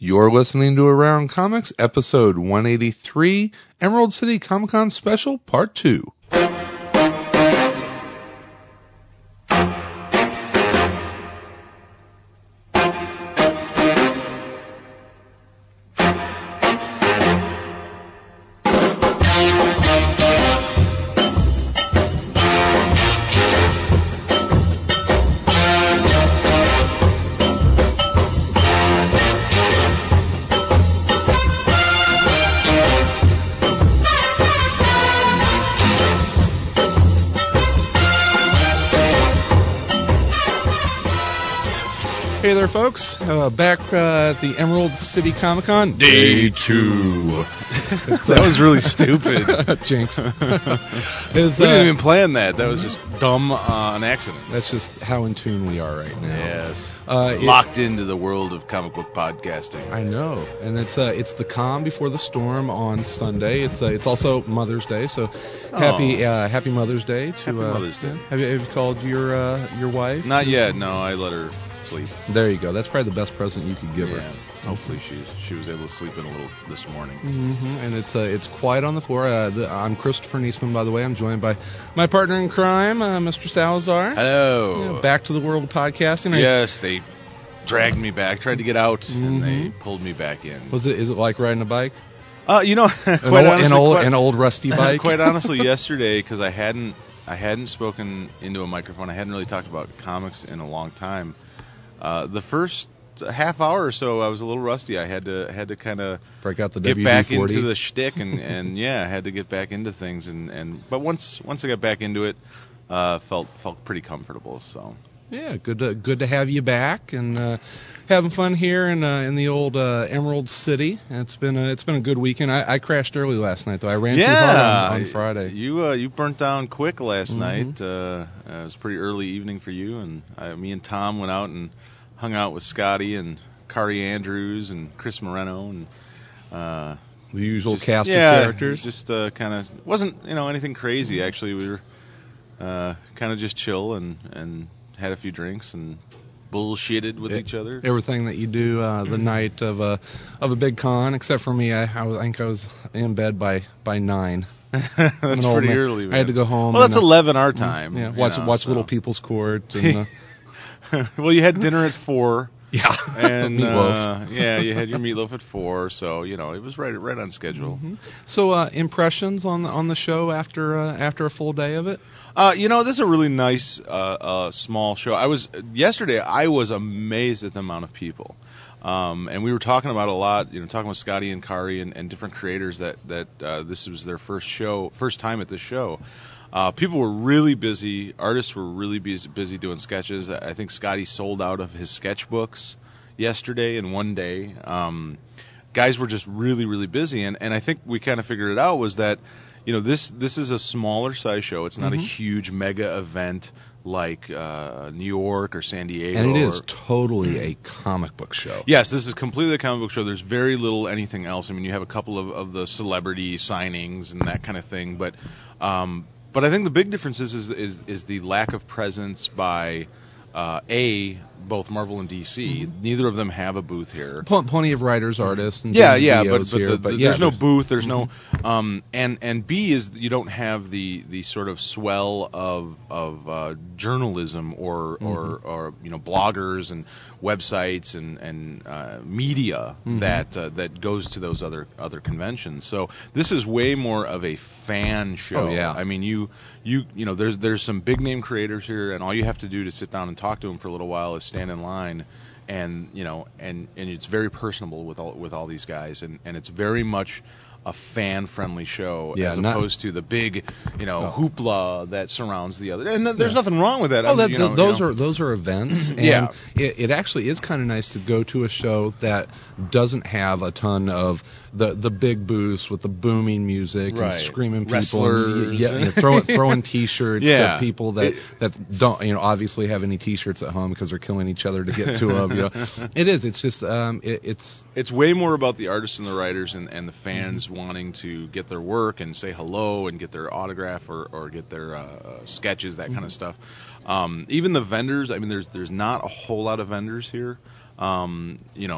You're listening to Around Comics, episode 183, Emerald City Comic Con Special, Part 2. Hey there, folks. Back at the Emerald City Comic Con, Day 2. That was really stupid. Jinx. We didn't even plan that. That was just dumb on accident. That's just how in tune we are right now. Yes. Locked into the world of comic book podcasting. I know. And it's the calm before the storm on Sunday. It's also Mother's Day, so happy Mother's Day to Happy Mother's Day. Have you called your wife? Not yet. No, I let her sleep. There you go. That's probably the best present you could give her. Hopefully she was able to sleep in a little this morning. Mm-hmm. And it's quiet on the floor. I'm Christopher Niesman, by the way. I'm joined by my partner in crime, Mr. Salazar. Hello. Back to the world of podcasting. Yes, they dragged me back. Tried to get out, and they pulled me back in. Is it like riding a bike? An old rusty bike. Quite honestly, yesterday, because I hadn't spoken into a microphone. I hadn't really talked about comics in a long time. The first half hour or so, I was a little rusty. I had to kind of break out the get WD-40. back into the shtick, and I had to get back into things. But once I got back into it, felt pretty comfortable. So. Yeah, good to have you back and having fun here in the old Emerald City. It's been a good weekend. I crashed early last night though. I ran too hard on Friday. You burnt down quick last night. It was a pretty early evening for you, and me and Tom went out and hung out with Scotty and Kari Andrews and Chris Moreno and the usual cast of characters. Just kind of wasn't anything crazy. Actually, we were kind of just chill and had a few drinks and bullshitted with each other. Everything that you do the night of a big con, except for me. I think I was in bed by 9. That's pretty early, man. I had to go home. Well, that's 11 our time. Yeah, watch Little People's Court. And, well, you had dinner at 4. Yeah, and meatloaf. You had your meatloaf at 4, so it was right on schedule. Mm-hmm. So, impressions on the show after a full day of it? This is a really nice small show. Yesterday. I was amazed at the amount of people, and we were talking about a lot. Talking with Scotty and Kari and different creators that this was their first time at this show. People were really busy. Artists were really busy doing sketches. I think Scotty sold out of his sketchbooks yesterday in one day. Guys were just really, really busy, and I think we kind of figured it out was that this is a smaller size show. It's not a huge mega event like New York or San Diego. And it is totally a comic book show. Yes, this is completely a comic book show. There's very little anything else. I mean, you have a couple of the celebrity signings and that kind of thing, but I think the big difference is the lack of presence by both Marvel and DC. Neither of them have a booth here. Plenty of writers, artists, and but there's no booth. There's no and B is you don't have the sort of swell of journalism or bloggers and websites and media that goes to those other conventions. So this is way more of a fan show. Oh, yeah. I mean there's some big name creators here, and all you have to do to sit down and talk to them for a little while is stand in line, and it's very personable with all these guys, and it's very much a fan-friendly show as opposed to the big, hoopla that surrounds the other. And there's nothing wrong with that. Those are events. And it actually is kind of nice to go to a show that doesn't have a ton of the big booths with the booming music and screaming people, wrestlers, throwing T-shirts to people that don't obviously have any T-shirts at home because they're killing each other to get to them. It is. It's just it's way more about the artists and the writers and the fans wanting to get their work and say hello and get their autograph or get their sketches, that kind of stuff. Even the vendors. I mean, there's not a whole lot of vendors here.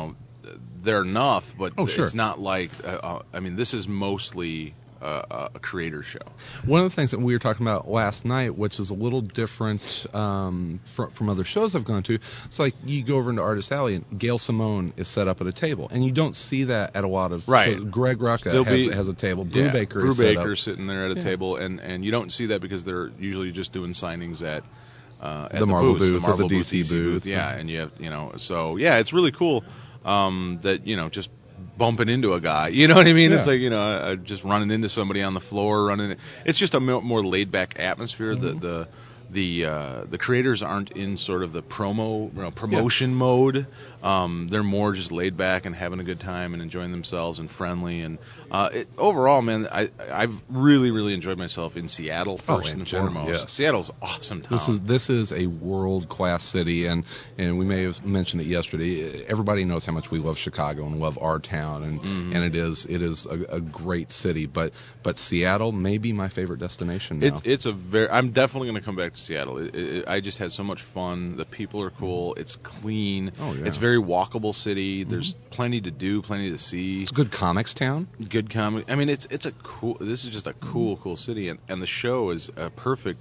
they're enough, but sure. it's not like I mean, this is mostly a creator show. One of the things that we were talking about last night, which is a little different from other shows I've gone to, it's like you go over into Artist Alley and Gail Simone is set up at a table, and you don't see that at a lot of right. shows. Greg Rucka has a table. Brubaker is set up. Sitting there at a table, and you don't see that because they're usually just doing signings at the Marvel booth or the DC booth. Yeah, and you have so it's really cool that just bumping into a guy, you know what I mean? Yeah. It's like just running into somebody on the floor, it's just a more laid back atmosphere. Mm-hmm. The creators aren't in sort of the promotion mode. They're more just laid back and having a good time and enjoying themselves and friendly. And overall, man, I've really, really enjoyed myself in Seattle first and foremost. Yes. Seattle's an awesome town. This is a world-class city, and we may have mentioned it yesterday. Everybody knows how much we love Chicago and love our town, and it is a great city. But Seattle may be my favorite destination now. I'm definitely going to come back to Seattle. I just had so much fun. The people are cool. It's clean. Oh, yeah. It's a very walkable city. There's plenty to do, plenty to see. It's a good comics town. Good comic. I mean, it's a cool. This is just a cool city, and the show is a perfect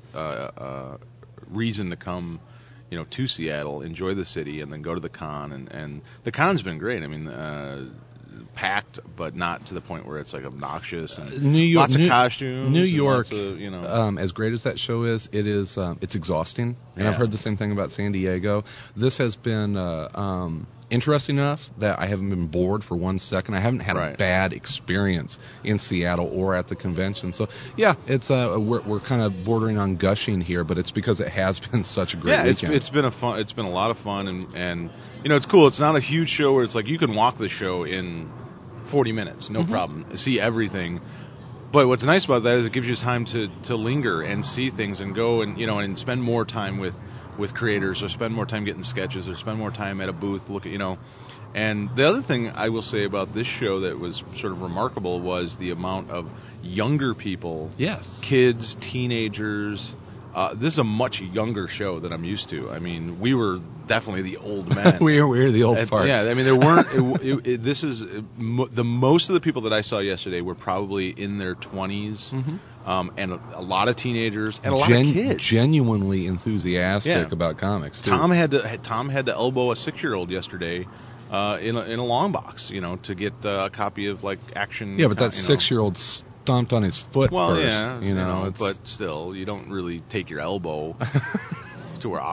reason to come, to Seattle, enjoy the city, and then go to the con. And the con's been great. I mean, packed, but not to the point where it's like obnoxious. And New York, lots of costumes. New York, of, as great as that show is, it's exhausting. And Yeah. I've heard the same thing about San Diego. This has been interesting enough that I haven't been bored for 1 second. I haven't had a bad experience in Seattle or at the convention. So yeah, it's we're kind of bordering on gushing here, but it's because it has been such a great weekend. It's been a lot of fun, and it's cool. It's not a huge show where it's like you can walk the show in 40 minutes, no problem, see everything. But what's nice about that is it gives you time to linger and see things and go and and spend more time with creators, or spend more time getting sketches, or spend more time at a booth And the other thing I will say about this show that was sort of remarkable was the amount of younger people, kids, teenagers. This is a much younger show than I'm used to. I mean, we were definitely the old men. we're the old farts. Yeah, I mean, there weren't. This is the most of the people that I saw yesterday were probably in their 20s, and a lot of teenagers and a lot of kids. Genuinely enthusiastic about comics too. Tom had to elbow a 6-year-old yesterday in a long box, to get a copy of like Action. Yeah, but that 6-year-old stomped on his foot first. Yeah, but still, you don't really take your elbow to where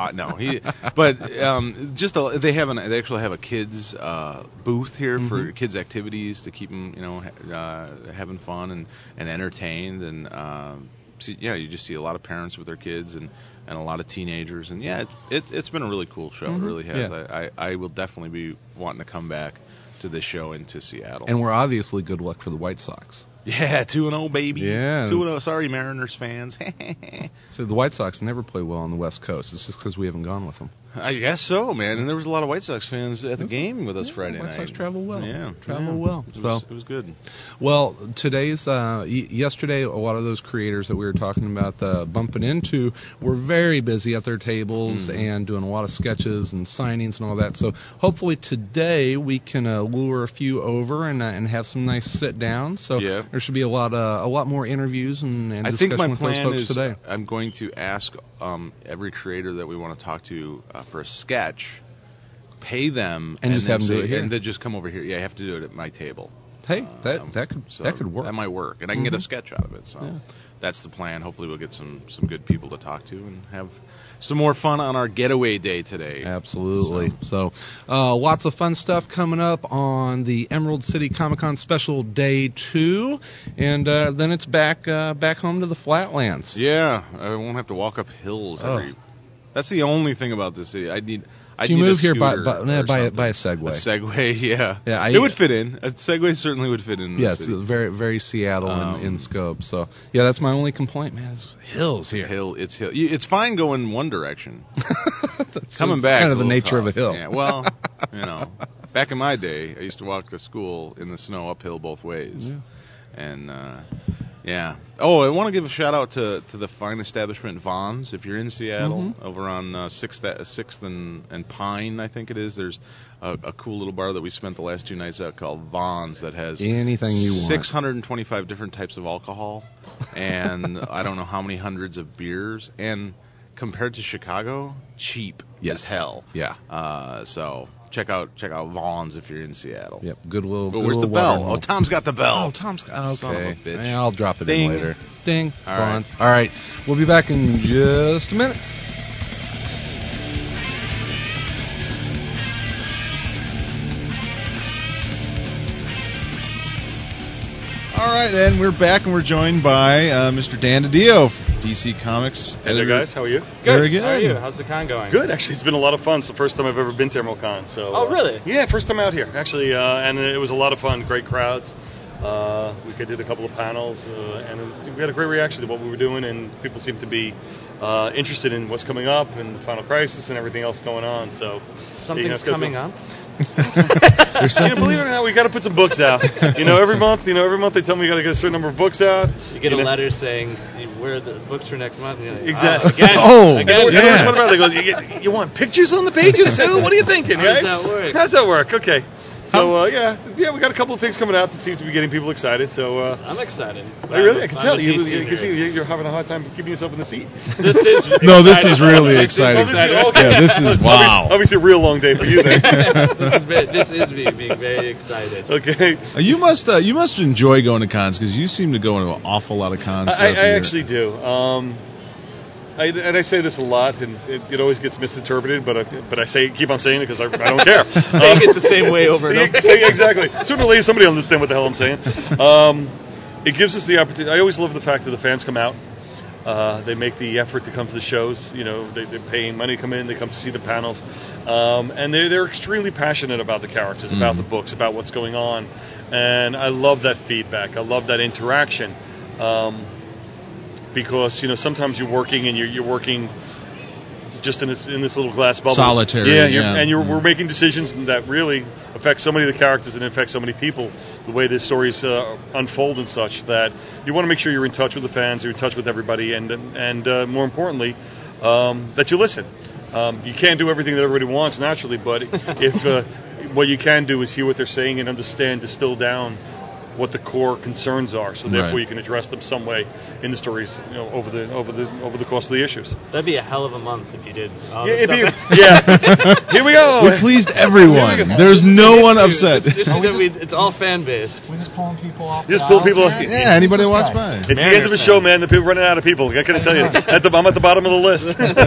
they actually have a kids booth here for kids activities to keep them having fun and entertained, and you just see a lot of parents with their kids and a lot of teenagers, and it's been a really cool show. It really has. Yeah. I will definitely be wanting to come back to this show into Seattle. And we're obviously good luck for the White Sox. Yeah, 2-0, baby. Yeah. 2-0. Sorry, Mariners fans. So the White Sox never play well on the West Coast. It's just because we haven't gone with them. I guess so, man. And there was a lot of White Sox fans at the game with us Friday night. White Sox travel well. Yeah. Well. It was good. Well, yesterday, a lot of those creators that we were talking about bumping into were very busy at their tables and doing a lot of sketches and signings and all that. So hopefully today we can lure a few over and have some nice sit downs. So there should be a lot more interviews and discussion with those folks today. I'm going to ask every creator that we want to talk to for a sketch, pay them and just have them do it here, and then just come over here. Yeah, I have to do it at my table. Hey, that could work. That might work, and I can get a sketch out of it. So that's the plan. Hopefully, we'll get some good people to talk to and have some more fun on our getaway day today. Absolutely. So lots of fun stuff coming up on the Emerald City Comic-Con Special Day 2, and then it's back home to the Flatlands. Yeah, I won't have to walk up hills every. That's the only thing about this city. I need you move here by a Segway. A Segway, yeah. It would fit in. A Segway certainly would fit in. Yes, it's very, very Seattle in scope. So yeah, that's my only complaint, man. It's hills here. It's hill. It's fine going one direction. Coming back, kind of the nature of a hill. Yeah, well, back in my day, I used to walk to school in the snow uphill both ways, and Yeah. Oh, I want to give a shout out to the fine establishment Vons. If you're in Seattle, over on 6th and Pine, I think it is. There's a cool little bar that we spent the last 2 nights at called Vons that has anything you want. 625 different types of alcohol, and I don't know how many hundreds of beers. And compared to Chicago, cheap as hell. Yeah. So check out Vons if you're in Seattle. Yep. Good little. Where's the bell? Oh, Tom's got the bell. Oh, Tom's got. Son of a Okay. bitch. I'll drop it Ding. in later. Ding. All Vons. right. All right. We'll be back in just a minute. All right, and we're back, and we're joined by Mr. Dan DiDio, DC Comics. Hey there, guys. How are you? Very good. How are you? How's the con going? Good. Actually, it's been a lot of fun. It's the first time I've ever been to Emerald Con. So. Oh, really? Yeah, first time out here, actually, and it was a lot of fun. Great crowds. We did a couple of panels, and we had a great reaction to what we were doing, and people seem to be interested in what's coming up and the Final Crisis and everything else going on. So Something's coming up. There's something. Believe it or not, we got to put some books out. Every month they tell me we got to get a certain number of books out. You get a letter saying where are the books for next month. And you're like, Exactly. Again. Oh, Again. And yeah. what about it? They go, you want pictures on the pages too? What are you thinking? How does right? that work? How does that work? Okay. So yeah, we got a couple of things coming out that seem to be getting people excited. So I'm excited. really, I can tell I'm a you. DC You can see nerd. you're having a hard time keeping yourself in the seat. This is No, this is exciting. really This is exciting. Okay. Yeah, this is wow. Obviously, a real long day for you then. This is me being very excited. Okay. You must enjoy going to cons because you seem to go to an awful lot of cons. throughout the I year. actually do. I say this a lot, and it always gets misinterpreted, but I keep on saying it because I don't care. Saying it the same way over and over. Exactly. Sooner or later, somebody will understand what the hell I'm saying. It gives us the opportunity. I always love the fact that the fans come out. They make the effort to come to the shows. They're paying money to come in. They come to see the panels, and they're extremely passionate about the characters, about the books, about what's going on. And I love that feedback. I love that interaction. Because sometimes you're working and you're working just in this little glass bubble, solitary. We're making decisions that really affect so many of the characters and affect so many people. The way the stories unfold and such, that you want to make sure you're in touch with the fans, you're in touch with everybody, and more importantly, that you listen. You can't do everything that everybody wants naturally, but if what you can do is hear what they're saying and understand, distill down what the core concerns are, so therefore you can address them some way in the stories, over the course of the issues. That'd be a hell of a month if you did. Here we go. We pleased everyone. There's no one upset. It's all fan based. We're just pulling people off. Just pull people off. Yeah, anybody walks by. It's the end of the show, man. The people running out of people. I couldn't tell you. I'm at the bottom of the list.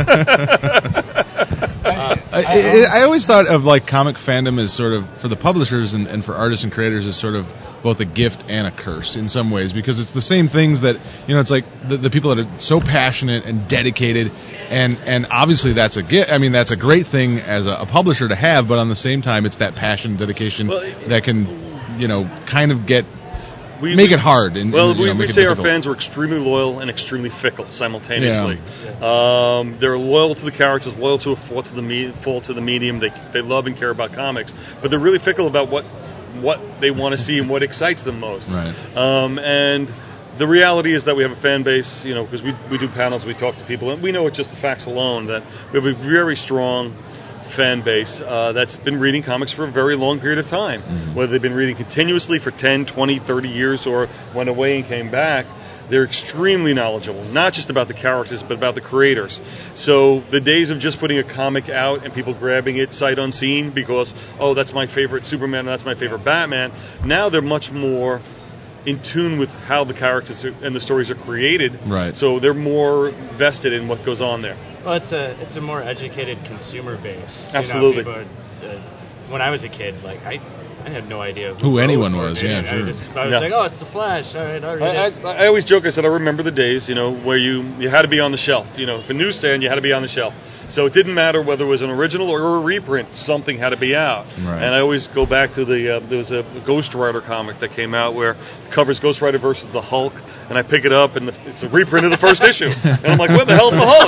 I always thought of comic fandom as sort of, for the publishers and for artists and creators, as sort of both a gift and a curse in some ways, because it's the same things that it's like the people that are so passionate and dedicated, and obviously that's a gift. I mean, that's a great thing as a publisher to have, but on the same time, it's that passion and dedication that can kind of make it hard. We say our fans are extremely loyal and extremely fickle simultaneously. Yeah. They're loyal to the characters, loyal to a fault to the medium. They love and care about comics, but they're really fickle about what they want to see and what excites them most. Right. And the reality is that we have a fan base, because we do panels, we talk to people, and we know it's just the facts alone that we have a very strong fan base that's been reading comics for a very long period of time. Whether they've been reading continuously for 10, 20, 30 years or went away and came back, they're extremely knowledgeable, not just about the characters, but about the creators. So the days of just putting a comic out and people grabbing it sight unseen because, that's my favorite Superman, that's my favorite Batman, now they're much more in tune with how the characters and the stories are created. Right. So they're more vested in what goes on there. Well, it's a more educated consumer base. Absolutely. When I was a kid, I had no idea who anyone was. Yeah, sure. I was like, oh, it's the Flash. All right, I'll read it. I always joke. I said I remember the days, where you had to be on the shelf. If a newsstand, you had to be on the shelf. So it didn't matter whether it was an original or a reprint. Something had to be out. Right. And I always go back to there was a Ghost Rider comic that came out where the cover's Ghost Rider versus the Hulk, and I pick it up and it's a reprint of the first issue, and I'm like, where the hell's the Hulk?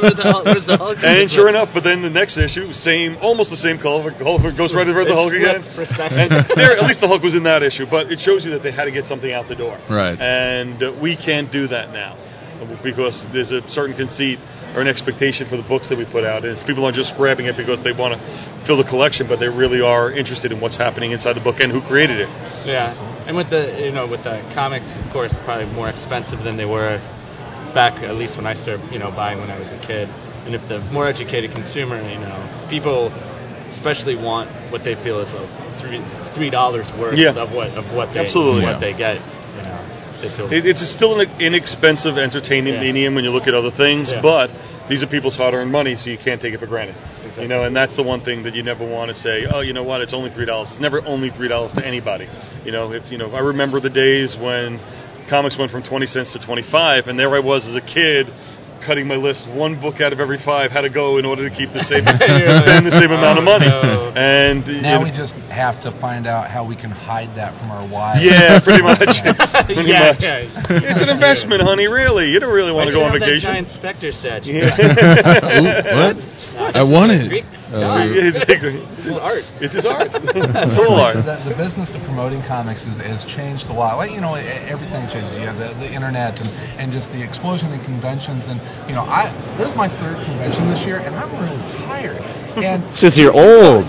Where's the Hulk? And sure enough, but then the next issue, almost the same color, Ghost Rider versus the Hulk again. perspective. At least the hook was in that issue, but it shows you that they had to get something out the door. Right. And we can't do that now because there's a certain conceit or an expectation for the books that we put out. Is people aren't just grabbing it because they want to fill the collection, but they really are interested in what's happening inside the book and who created it. Yeah, and with the comics, of course, probably more expensive than they were back, at least when I started, buying when I was a kid. And if the more educated consumer, people especially want what they feel is $3 worth of what they Absolutely. what they get. They feel It's still an inexpensive entertainment medium when you look at other things, but these are people's hard-earned money, so you can't take it for granted. Exactly. And that's the one thing that you never want to say, oh, you know what, it's only $3. It's never only $3 to anybody. I remember the days when comics went from 20 cents to 25, and there I was as a kid cutting my list. One book out of every 5 had to go in order to keep the same, to spend the same amount of money. No. And now we just have to find out how we can hide that from our wives. Yeah, pretty much. Pretty much. Yeah. It's an investment, honey. Really, you don't really want to go on vacation. That giant Spectre statue. Ooh, what? I want it. It's his art. It's his art. Soul art. The business of promoting comics has changed a lot. Everything changes. You have the internet and just the explosion in conventions. And this is my 3rd convention this year, and I'm really tired. And since you're old.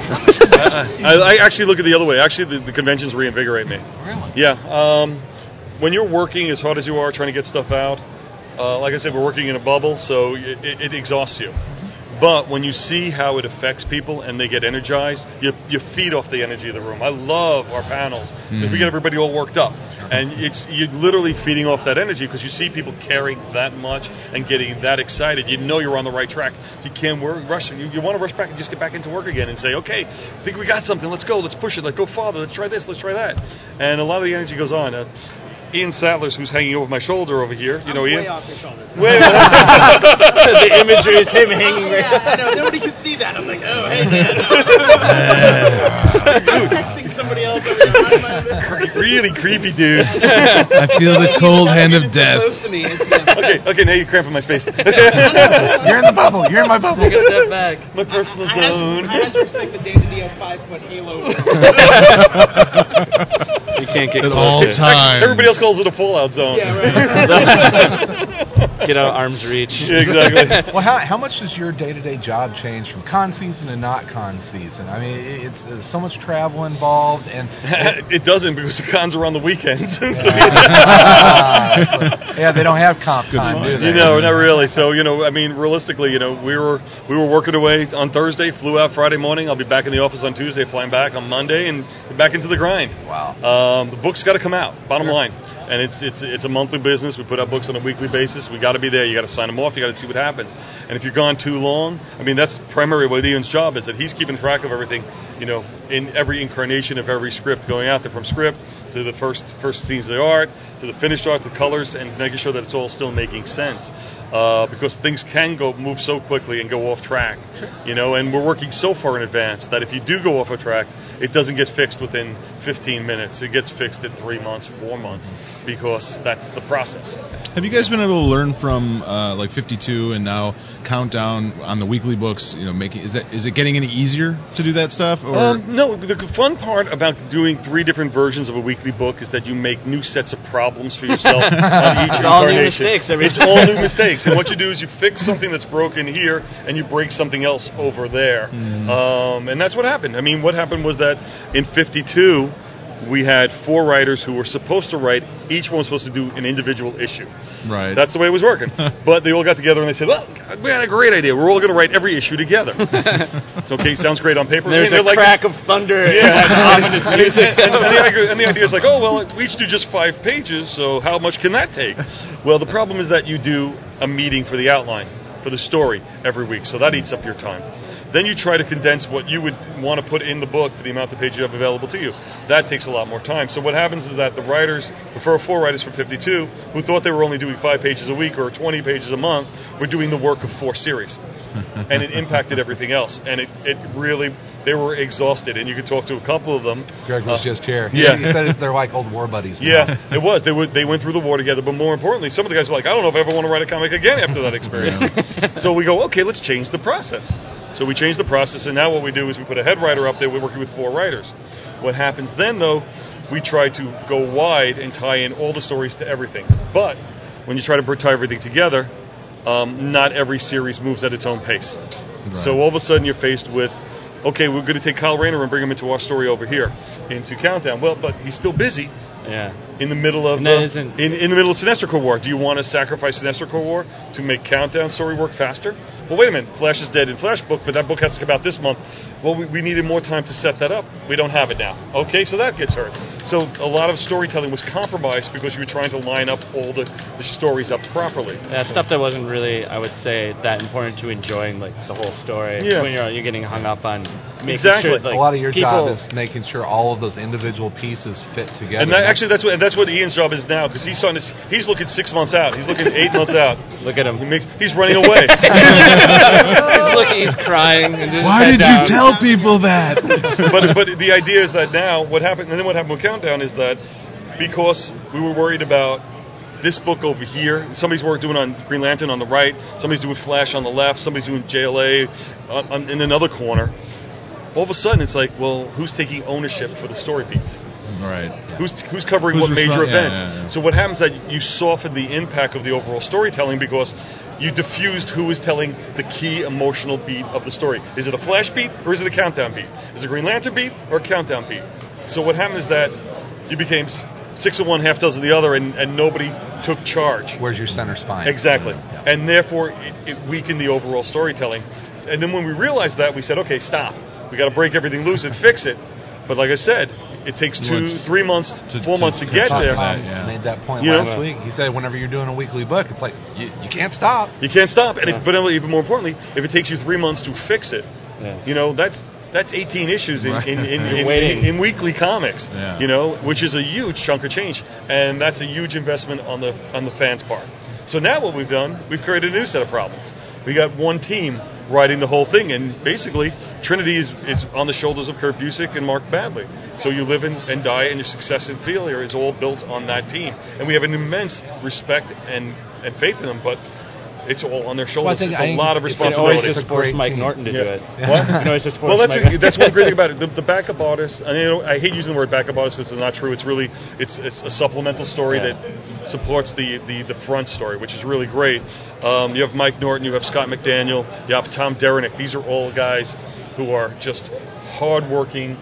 I actually look at the other way. Actually, the conventions reinvigorate me. Really? Yeah. When you're working as hard as you are trying to get stuff out, like I said, we're working in a bubble, so it exhausts you. But when you see how it affects people and they get energized, you feed off the energy of the room. I love our panels because we get everybody all worked up. And you're literally feeding off that energy because you see people caring that much and getting that excited. You know you're on the right track. You can't rush. You want to rush back and just get back into work again and say, okay, I think we got something. Let's go. Let's push it. Let's go farther. Let's try this. Let's try that. And a lot of the energy goes on. Ian Sattlers, who's hanging over my shoulder over here. You know, Ian? Way off your shoulder. The imagery is him hanging right I know. Nobody could see that. I'm like, oh, hey, man. I'm texting somebody else over here. Really creepy, dude. I feel the cold hand of death. Close to me. Okay, now you're cramping my space. you're in the bubble. You're in my bubble. Take a step back. My personal zone. I had to respect the Danny Dio 5-foot halo. You can't get At close all here. times. Everybody else calls it a fallout zone. Yeah, right. Get out of arm's reach. Yeah, exactly. Well, how much does your day-to-day job change from con season to not con season? I mean, it's there's so much travel involved, and It doesn't because the cons are on the weekends. yeah, they don't have comp time, do they? Not really. So, realistically, we were working away on Thursday, flew out Friday morning. I'll be back in the office on Tuesday, flying back on Monday, and back into the grind. Wow. The book's got to come out, bottom line. And it's a monthly business. We put out books on a weekly basis. We got to be there. You got to sign them off. You got to see what happens. And if you're gone too long, that's primarily what Ian's job is, that he's keeping track of everything, in every incarnation of every script going out there, from script to the first scenes of the art, to the finished art, the colors, and making sure that it's all still making sense. Because things can move so quickly and go off track, and we're working so far in advance that if you do go off a track, it doesn't get fixed within 15 minutes. It gets fixed in 3 months, 4 months, because that's the process. Have you guys been able to learn from 52 and now Countdown on the weekly books? Is it getting any easier to do that stuff? Or? No. The fun part about doing 3 different versions of a weekly book is that you make new sets of problems for yourself on each It's all new incarnation. mistakes. It's all new mistakes, and what you do is you fix something that's broken here, and you break something else over there. And that's what happened. What happened was that in 52. We had 4 writers who were supposed to write. Each one was supposed to do an individual issue. Right. That's the way it was working. But they all got together and they said, well, we had a great idea. We're all going to write every issue together. It's okay. Sounds great on paper. There's a crack of thunder. Yeah. And ominous music. And the idea is like, we each do just 5 pages, so how much can that take? Well, the problem is that you do a meeting for the outline, for the story, every week. So that eats up your time. Then you try to condense what you would want to put in the book for the amount of pages you have available to you. That takes a lot more time. So what happens is that the 4 writers from 52, who thought they were only doing 5 pages a week or 20 pages a month, were doing the work of 4 series. And it impacted everything else. And it really, they were exhausted. And you could talk to a couple of them. Greg was just here. Yeah. He said they're like old war buddies now. Yeah, it was. They went through the war together. But more importantly, some of the guys were like, I don't know if I ever want to write a comic again after that experience. So we go, okay, let's change the process. So we changed the process, and now what we do is we put a head writer up there. We're working with 4 writers. What happens then, though, we try to go wide and tie in all the stories to everything. But when you try to tie everything together, not every series moves at its own pace. Right. So all of a sudden you're faced with, okay, we're going to take Kyle Rayner and bring him into our story over here, into Countdown. Well, but he's still busy. Yeah. In the middle of And that isn't- in the middle of Sinestro Corps War. Do you want to sacrifice Sinestro Corps War to make Countdown story work faster? Well, wait a minute. Flash is dead in Flash book, but that book has to come out this month. Well, we needed more time to set that up. We don't have it now. Okay, so that gets hurt. So a lot of storytelling was compromised because you were trying to line up all the stories up properly. Yeah, stuff that wasn't really, I would say, that important to enjoying like the whole story. Yeah. When you're getting hung up on making Exactly. sure like, A lot of your people, job is making sure all of those individual pieces fit together. And that, actually, that's what Ian's job is now, because he's looking 6 months out. He's looking 8 months out. Look at him. He's running away. He's crying. And just Why head did down. you tell people that? but the idea is that now what happened with Countdown is that because we were worried about this book over here, somebody's doing on Green Lantern on the right, somebody's doing Flash on the left, somebody's doing JLA in another corner. All of a sudden, it's like, well, who's taking ownership for the story beats? Right. Who's covering Who's what major yeah, events? yeah. So what happens is that you soften the impact of the overall storytelling because you diffused who is telling the key emotional beat of the story. Is it a Flash beat or is it a Countdown beat? Is it a Green Lantern beat or a Countdown beat? So what happened is that you became 6 of one, half dozen of the other, and nobody took charge. Where's your center spine? Exactly. Yeah. And therefore, it weakened the overall storytelling. And then when we realized that, we said, okay, stop. We got to break everything loose and fix it. But like I said, it takes 3 months, 4 months to get Tom there. made that point You know? last week. He said whenever you're doing a weekly book, it's like you can't stop. You can't stop. But even more importantly, if it takes you 3 months to fix it, that's 18 issues in weekly comics. Yeah. Which is a huge chunk of change, and that's a huge investment on the fans' part. So now what we've done, we've created a new set of problems. We got one team writing the whole thing, and basically Trinity is on the shoulders of Kurt Busiek and Mark Badley. So you live and die, and your success and failure is all built on that team. And we have an immense respect and faith in them, but it's all on their shoulders. Well, it's a lot of You can responsibility. always just force Mike team. Norton to do it. What? You can always just force Well, Mike that's one great thing about it. The backup artist, and I hate using the word backup artist because it's not true. It's really it's a supplemental story that supports the front story, which is really great. You have Mike Norton, you have Scott McDaniel, you have Tom Derenick. These are all guys who are just hardworking,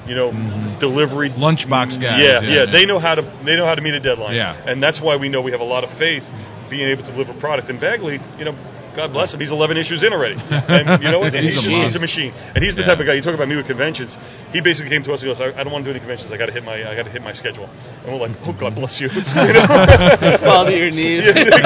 delivery Lunchbox guys. Yeah. They know how to meet a deadline. Yeah. And that's why we know we have a lot of faith being able to deliver product. And Bagley, God bless him, he's 11 issues in already. And you know what? He's He's a a machine. And he's the type of guy. You talk about me with conventions. He basically came to us and goes, "I don't want to do any conventions. I got to hit my schedule." And we're like, "Oh, God bless you." Fall to your knees.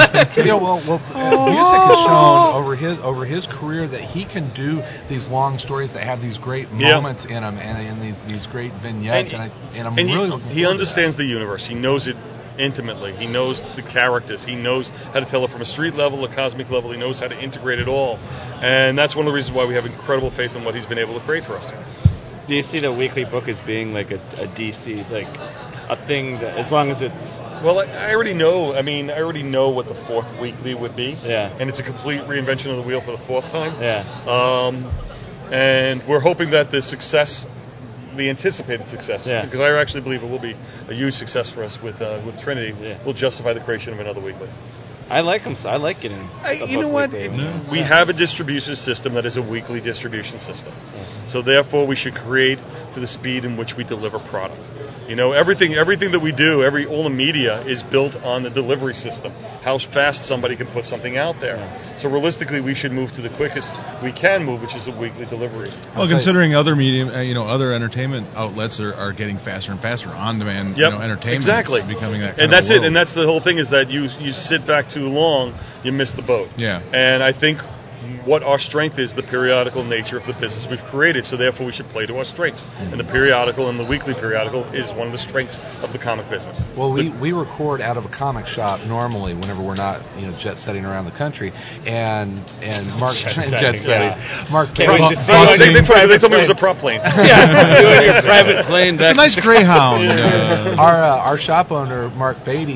Busiek has shown over his career that he can do these long stories that have these great moments in them and these great vignettes. And I'm really looking he forward understands the universe. He knows it intimately. He knows the characters. He knows how to tell it from a street level, a cosmic level. He knows how to integrate it all. And that's one of the reasons why we have incredible faith in what he's been able to create for us. Do you see the weekly book as being like a DC, like a thing that, as long as it's... Well, I already know. I already know what the fourth weekly would be. Yeah. And it's a complete reinvention of the wheel for the fourth time. Yeah. And we're hoping that the anticipated success, Yeah. because I actually believe it will be a huge success for us with Trinity, will justify the creation of another weekly. I like them. I like getting. You know what? We have a distribution system that is a weekly distribution system. So therefore, we should create to the speed in which we deliver product. Everything that we do, all the media is built on the delivery system. How fast somebody can put something out there. So realistically, we should move to the quickest we can move, which is a weekly delivery. Well, considering other medium, other entertainment outlets are getting faster and faster. On-demand, entertainment exactly. is becoming that kind and that's of it. And that's the whole thing is that you sit back too long, you miss the boat. Yeah. And I think what our strength is the periodical nature of the business we've created, so therefore we should play to our strengths. And the periodical and the weekly periodical is one of the strengths of the comic business. Well, we record out of a comic shop normally whenever we're not jet setting around the country, and Mark Mark Can't wait to see they told me it was a prop plane. Yeah, doing your private plane. It's a nice Greyhound. our shop owner Mark Beatty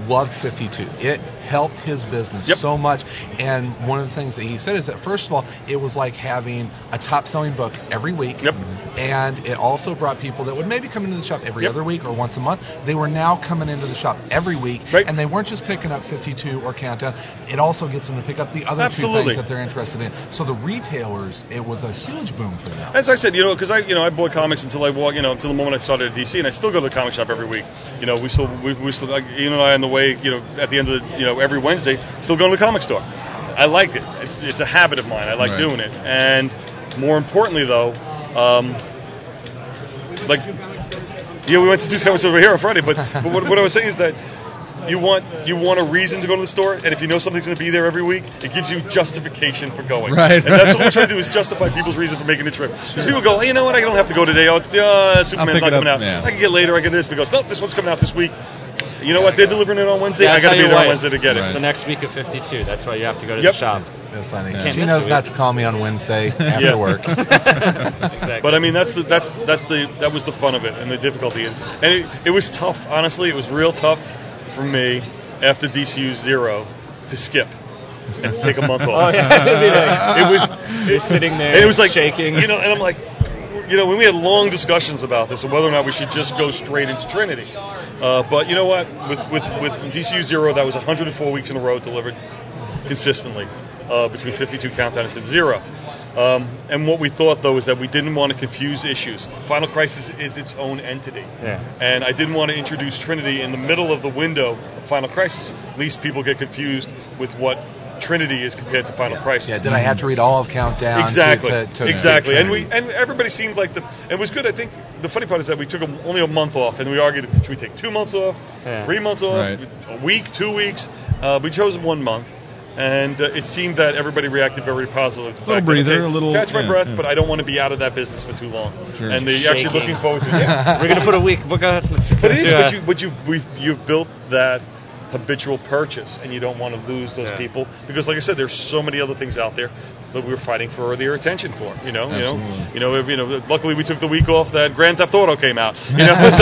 loved 52. It helped his business so much. And one of the things that he said is that, first of all, it was like having a top-selling book every week. And it also brought people that would maybe come into the shop every other week or once a month. They were now coming into the shop every week, and they weren't just picking up 52 or Countdown. It also gets them to pick up the other two things that they're interested in. So the retailers, it was a huge boom for them. As I said, because I bought comics until until the moment I started at DC, and I still go to the comic shop every week. We still, like, Ian and I on the way, at the end of every Wednesday, still going to the comic store. I like it. It's a habit of mine. I like doing it. And more importantly, though, we went to two comics over here on Friday. But what I was saying is that you want a reason to go to the store, and if you know something's going to be there every week, it gives you justification for going. Right. And that's what we're trying to do, is justify people's reason for making the trip. Because people go, you know what, I don't have to go today. Oh, it's Superman's not coming out. Yeah. I can get later. I get this. Because nope, this one's coming out this week. You know what? They're delivering it on Wednesday. I got to be there on Wednesday to get it. The next week of 52. That's why you have to go to the shop. That's funny. Yeah. She knows not to call me on Wednesday after work. Exactly. But I mean, that was the fun of it and the difficulty, and it was tough. Honestly, it was real tough for me after DCU 0 to skip and to take a month off. It was sitting there. And it was like shaking. and I'm like, when we had long discussions about this and whether or not we should just go straight into Trinity. But you know what? With DCU 0, that was 104 weeks in a row delivered consistently between 52 Countdown and 0. And what we thought, though, is that we didn't want to confuse issues. Final Crisis is its own entity. And I didn't want to introduce Trinity in the middle of the window of Final Crisis. At least people get confused with what Trinity is compared to Final Crisis. Yeah, did I have to read all of Countdown? Exactly. To exactly. And everybody seemed like it was good. I think the funny part is that we took only a month off, and we argued, should we take 2 months off, 3 months off, a week, 2 weeks? We chose 1 month. And it seemed that everybody reacted very positively to the fact catch my breath, but I don't want to be out of that business for too long. Sure. And they're actually looking forward to it. We're going to put a week. You've built that habitual purchase, and you don't want to lose those people because, like I said, there's so many other things out there that we're fighting for their attention for. Luckily we took the week off that Grand Theft Auto came out. You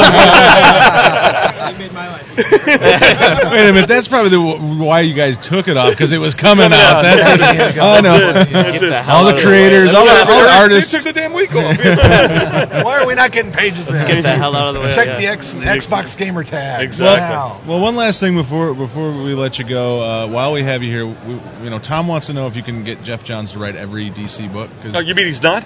made my life. Wait a minute, that's probably why you guys took it off, because it was coming out. That's it. Oh no, all the creators, all the artists. They took the damn week off. Why are we not getting pages in? Get the hell out of the way. Check the Xbox gamer tag. Exactly. Well, one last thing before we let you go, while we have you here, Tom wants to know if you can get Jeff Johns to write every DC book. You mean he's not?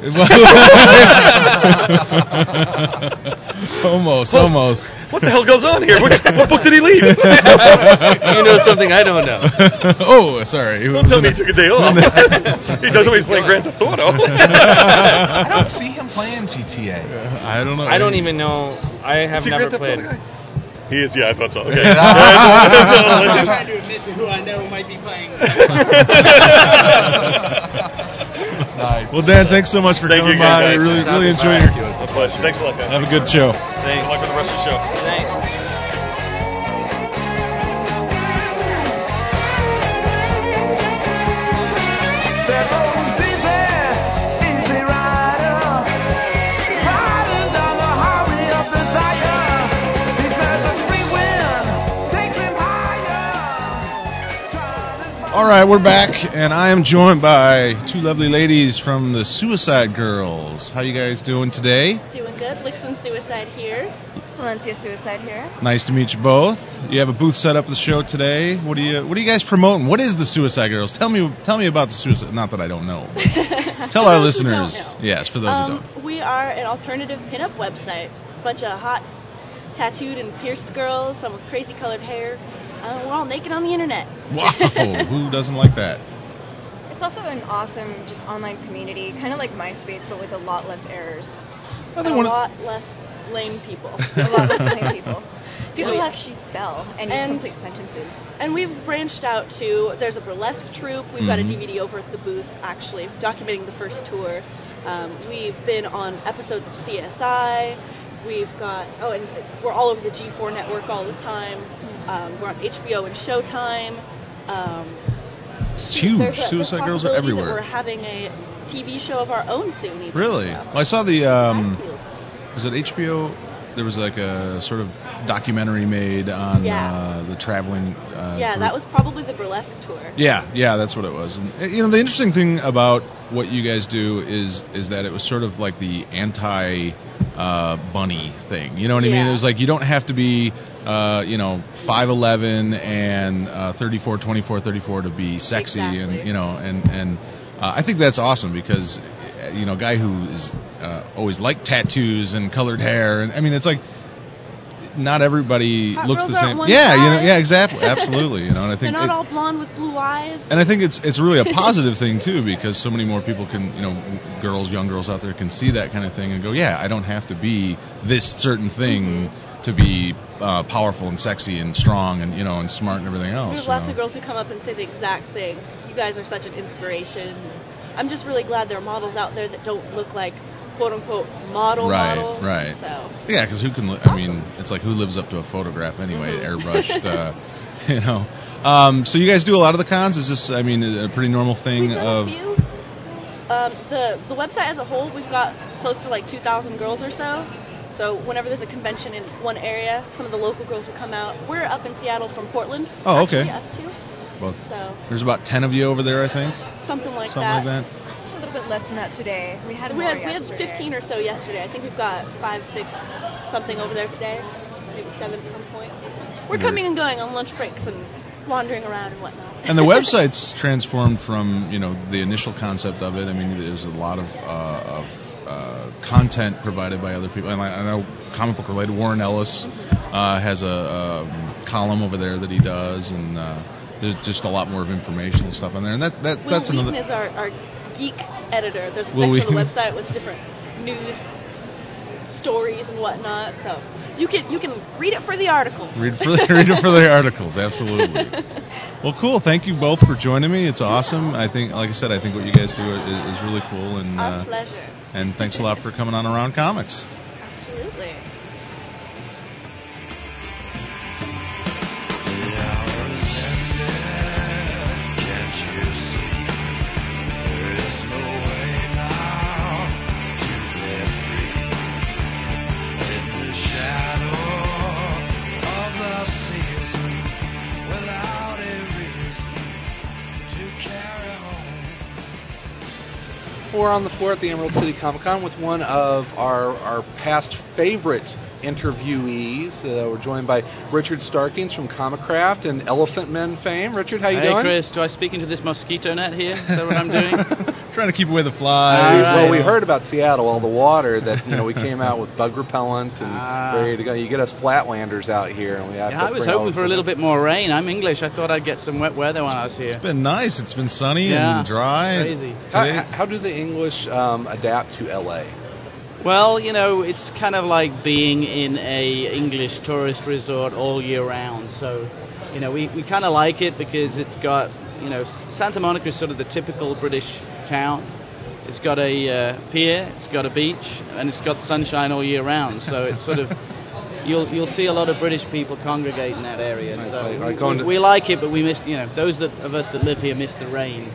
Almost. What the hell goes on here? What book did he leave? You know something I don't know. Oh, sorry. Don't tell me he took a day off. He doesn't know he's playing Grand Theft Auto. I don't see him playing GTA. I don't know. I don't even know. I have never played. He is, I thought so. Okay. I'm trying to admit to who I know might be playing. Nice. Well, Dan, thanks so much for coming by. I really enjoyed it. It's a pleasure. Thanks a lot, guys. Have a good show. Thanks. Good luck with the rest of the show. Thanks. All right, we're back, and I am joined by two lovely ladies from the Suicide Girls. How you guys doing today? Doing good. Lixon Suicide here. Valencia Suicide here. Nice to meet you both. You have a booth set up at the show today. What are you guys promoting? What is the Suicide Girls? Tell me about the Suicide. Not that I don't know. Tell our listeners. Yes, for those who don't. We are an alternative pinup website. A bunch of hot, tattooed and pierced girls, some with crazy colored hair. We're all naked on the internet. Wow, who doesn't like that? It's also an awesome just online community, kind of like MySpace, but with a lot less errors. And a lot less lame people. A lot less lame people. People who actually spell and use complete sentences. And we've branched out to, there's a burlesque troupe. We've got a DVD over at the booth, actually, documenting the first tour. We've been on episodes of CSI. We've got, and we're all over the G4 network all the time. We're on HBO and Showtime. It's huge. Suicide Girls are everywhere. We're having a TV show of our own soon. Even, really? So. Well, I saw the, was it HBO? there was like a sort of documentary made on the traveling. That was probably the burlesque tour. Yeah, that's what it was. And the interesting thing about what you guys do is that it was sort of like the anti bunny thing. You know what I mean? It was like you don't have to be 5'11" and 34, 24, 34 to be sexy, exactly. and I think that's awesome because a guy who is always liked tattoos and colored hair, and I mean it's like not everybody looks the same. Yeah, exactly, absolutely. And I think they're not all blonde with blue eyes. And I think it's really a positive thing too, because so many more people can, young girls out there can see that kind of thing and go, yeah, I don't have to be this certain thing to be powerful and sexy and strong and and smart and everything else. There's lots of girls who come up and say the exact thing. You guys are such an inspiration. I'm just really glad there are models out there that don't look like quote-unquote model. Right. So. Yeah, because it's like who lives up to a photograph anyway, airbrushed, so you guys do a lot of the cons? Is this, a pretty normal thing? We've done a few. The website as a whole, we've got close to like 2,000 girls or so. So whenever there's a convention in one area, some of the local girls will come out. We're up in Seattle from Portland. Oh, okay. Actually, us too. Well, so there's about 10 of you over there, I think. Something like A little bit less than that today. We had 15 or so yesterday. I think we've got 5, 6 something over there today. Maybe 7 at some point. We're coming and going on lunch breaks and wandering around and whatnot. And the website's transformed from the initial concept of it. There's a lot of content provided by other people. And I know comic book related. Warren Ellis has a column over there that he does, and there's just a lot more of information and stuff on there. And that's Will another. Wheaton is our geek editor. There's a section of the website with different news stories and whatnot. So you can read it for the articles. Read it for the articles. Absolutely. Well, cool. Thank you both for joining me. It's awesome. I think, like I said, what you guys do is really cool. And our pleasure. And thanks a lot for coming on Around Comics. Absolutely. We're on the floor at the Emerald City Comic Con with one of our past favorite interviewees. We're joined by Richard Starkings from Comicraft and Elephant Men fame. Richard, how you doing? Hey, Chris. Do I speak into this mosquito net here? Is that what I'm doing? Trying to keep away the flies. Well, we heard about Seattle, all the water that we came out with bug repellent and ready to go. You get us flatlanders out here, and we have. I was hoping for a little bit more rain. I'm English. I thought I'd get some wet weather when I was here. It's been nice. It's been sunny and dry. Crazy. How do the English adapt to LA? Well, it's kind of like being in a English tourist resort all year round. So, we kind of like it because it's got, Santa Monica is sort of the typical British town. It's got a pier, it's got a beach, and it's got sunshine all year round. So it's sort of, you'll see a lot of British people congregate in that area. Nice. So we like it, but we miss, those of us that live here miss the rain.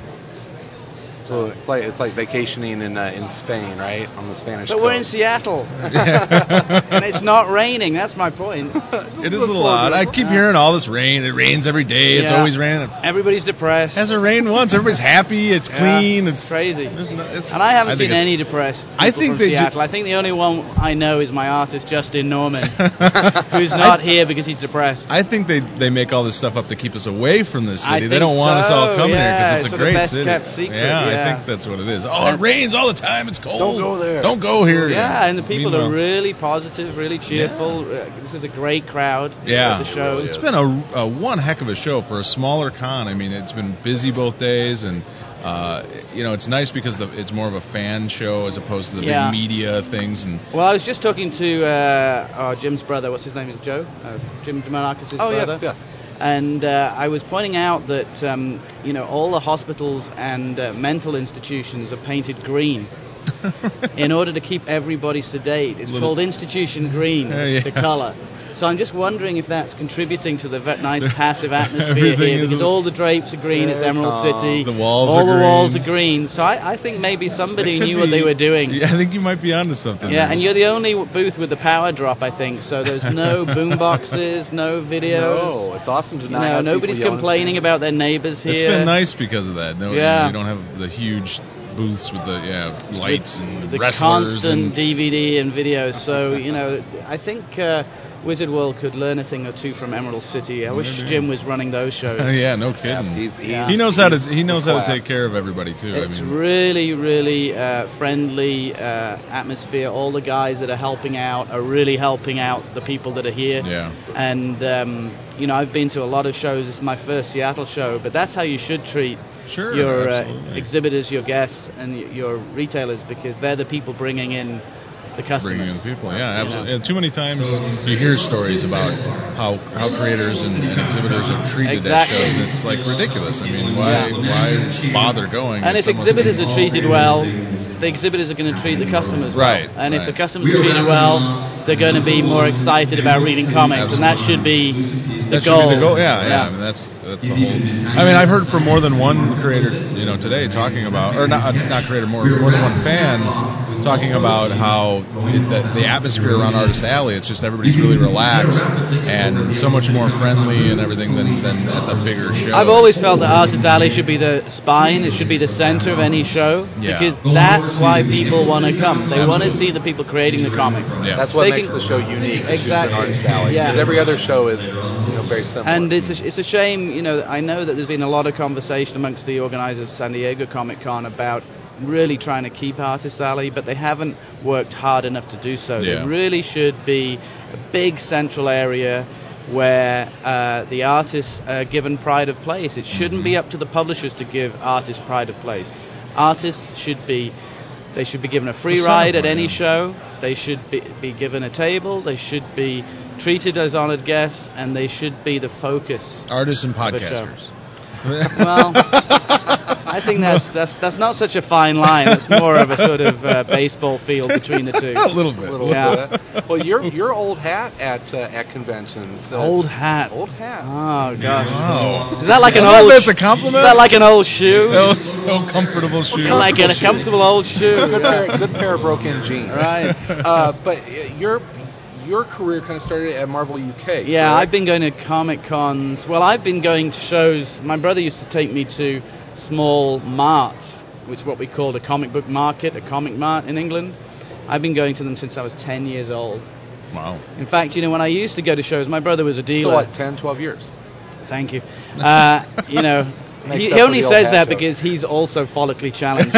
So it's like vacationing in Spain, right? On the Spanish coast. But we're in Seattle. And it's not raining. That's my point. It is a lot. I keep hearing all this rain. It rains every day. It's always raining. Everybody's depressed. Hasn't rained once. Everybody's happy. It's clean. It's crazy. And I haven't seen any depressed people from Seattle. I think the only one I know is my artist, Justin Norman, who's not here because he's depressed. I think they make all this stuff up to keep us away from this city. They don't want us all coming here because it's a great city. Kept secret. I think that's what it is. Oh, it rains all the time. It's cold. Don't go there. Don't go here. Yeah, and the people are really positive, really cheerful. This is a great crowd at the show. It's been a one heck of a show for a smaller con. It's been busy both days, and it's nice because it's more of a fan show as opposed to the big media things. And well, I was just talking to Jim's brother. What's his name? Is Joe? Jim DeMarcus' brother. Yes. And I was pointing out that, all the hospitals and mental institutions are painted green in order to keep everybody sedate. It's called Institution Green, the color. So I'm just wondering if that's contributing to the nice passive atmosphere Everything here, is because all the drapes are green. It's Emerald City. The walls all are the green. walls are green. So I think maybe somebody Could knew what they were doing. Yeah, I think you might be onto something. Yeah, there. and you're the only booth with the power drop, I think. So there's no boom boxes, no videos. No, it's awesome to not have nobody's people yelling complaining about their neighbors here. It's been nice because of that. No, Yeah. you don't have the huge booths with the lights and the wrestlers constant and DVD and videos. So I think Wizard World could learn a thing or two from Emerald City. I wish Jim was running those shows. yeah, no kidding. He's He knows how to take care of everybody too. It's really, really friendly atmosphere. All the guys that are helping out are really helping out the people that are here. Yeah. And I've been to a lot of shows. This is my first Seattle show, but that's how you should treat your exhibitors, your guests, and your retailers, because they're the people bringing in the customers. Bringing in the people, yeah, absolutely. And too many times you hear stories about how creators and exhibitors are treated at shows, and it's like ridiculous. I mean, why bother going? And if exhibitors are treated well, the exhibitors are going to treat the customers well. Right. And if the customers are treated well, they're going to be more excited about reading comics, and that should be the goal. Yeah. I mean, that's the whole. I mean, I've heard from more than one creator, today talking about, or not creator, more than one fan talking about how the atmosphere around Artist Alley, it's just everybody's really relaxed and so much more friendly and everything than at the bigger show. I've always felt that Artist Alley should be the spine, it should be the center of any show, because that's why people want to come. They want to see the people creating the comics. Yeah. That's what makes the show unique. Exactly. Artist Alley. Yeah. Because every other show is very similar. And it's a shame, I know that there's been a lot of conversation amongst the organizers of San Diego Comic-Con about really trying to keep Artist Alley, but they haven't worked hard enough to do so. Yeah. There really should be a big central area where the artists are given pride of place. It shouldn't be up to the publishers to give artists pride of place. Artists should be given a free ride at any show. They should be given a table. They should be treated as honored guests, and they should be the focus. Artists and podcasters. Well, I think that's not such a fine line. It's more of a sort of baseball field between the two. A little bit. Yeah. Well, your old hat at conventions. Old hat. Old hat. Oh gosh. Wow. Is that like an old? That's a compliment. Is that like an old shoe? No comfortable shoe. Like a comfortable old shoe. Good pair of broken jeans. Right. But your career kind of started at Marvel UK. Yeah, correct? I've been going to Comic Cons. Well, I've been going to shows. My brother used to take me to small marts, which is what we called a comic book market, a comic mart in England. I've been going to them since I was 10 years old. Wow. In fact, when I used to go to shows, my brother was a dealer. So what, 10, 12 years? Thank you. He only says that because he's also follically challenged.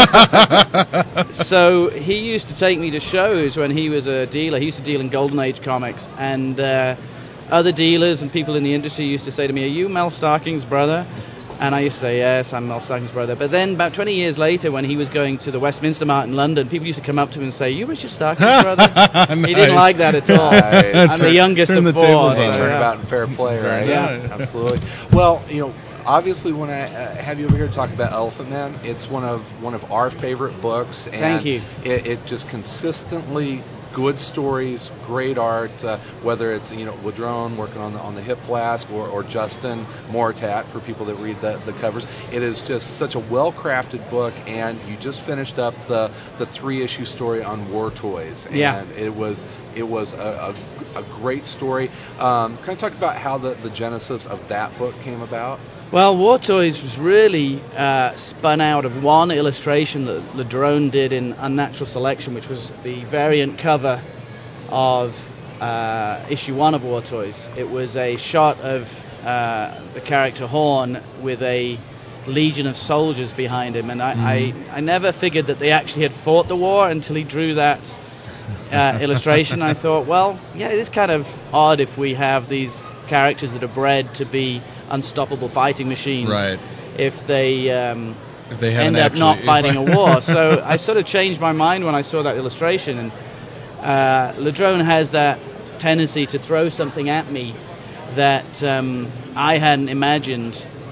So he used to take me to shows when he was a dealer. He used to deal in Golden Age comics, and other dealers and people in the industry used to say to me, "Are you Mel Starking's brother?" And I used to say, "Yes, I'm Mel Starking's brother." But then about 20 years later, when he was going to the Westminster Mart in London, people used to come up to him and say, "You Richard Starking's brother?" He didn't like that at all. I'm the youngest of four. Turnabout and fair play, right? Yeah. Absolutely. Well, obviously, when I have you over here to talk about Elephant Man, it's one of our favorite books. And thank you. It just consistently good stories, great art. Whether it's Ladrone working on the Hip Flask or Justin Moritat for people that read the covers. It is just such a well-crafted book, and you just finished up the 3-issue story on War Toys, and it was a great story. Can I talk about how the genesis of that book came about? Well, War Toys was really spun out of one illustration that Ladrone did in Unnatural Selection, which was the variant cover of issue 1 of War Toys. It was a shot of the character Horn with a legion of soldiers behind him, and I never figured that they actually had fought the war until he drew that illustration. I thought, well, yeah, it is kind of odd if we have these characters that are bred to be unstoppable fighting machines. Right. If they end up not fighting a war. So I sort of changed my mind when I saw that illustration. And Ladrone has that tendency to throw something at me that I hadn't imagined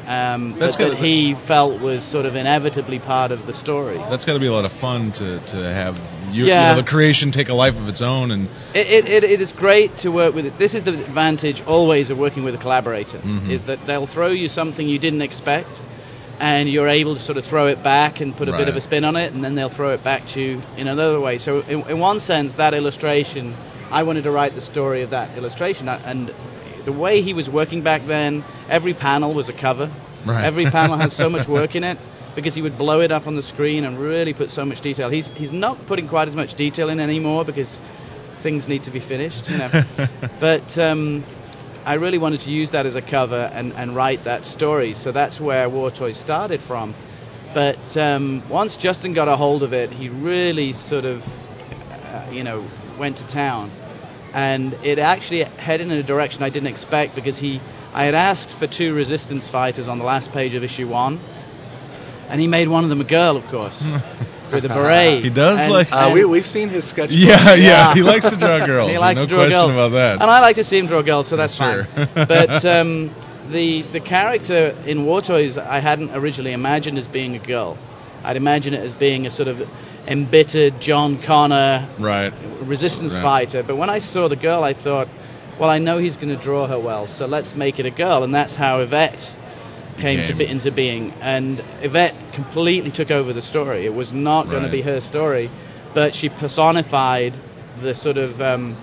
that he felt was sort of inevitably part of the story. That's got to be a lot of fun to have the creation take a life of its own. And it is great to work with it. This is the advantage always of working with a collaborator, is that they'll throw you something you didn't expect, and you're able to sort of throw it back and put a bit of a spin on it, and then they'll throw it back to you in another way. So in one sense, that illustration, I wanted to write the story of that illustration, and the way he was working back then, every panel was a cover. Right. Every panel has so much work in it, because he would blow it up on the screen and really put so much detail. He's not putting quite as much detail in anymore because things need to be finished, you know. But I really wanted to use that as a cover and write that story. So that's where War Toys started from. But once Justin got a hold of it, he really sort of, went to town. And it actually headed in a direction I didn't expect, because I had asked for 2 resistance fighters on the last page of issue 1, and he made one of them a girl, of course, with a beret. He does we've seen his sketch. Yeah, he likes to draw girls. He likes no to draw question girls. about that. And I like to see him draw girls, so that's Sure. fine. But the character in War Toys I hadn't originally imagined as being a girl. I'd imagined it as being a sort of embittered John Connor resistance fighter. But when I saw the girl, I thought, well, I know he's going to draw her well, so let's make it a girl. And that's how Yvette came into being. And Yvette completely took over the story. It was not going to be her story, but she personified the sort of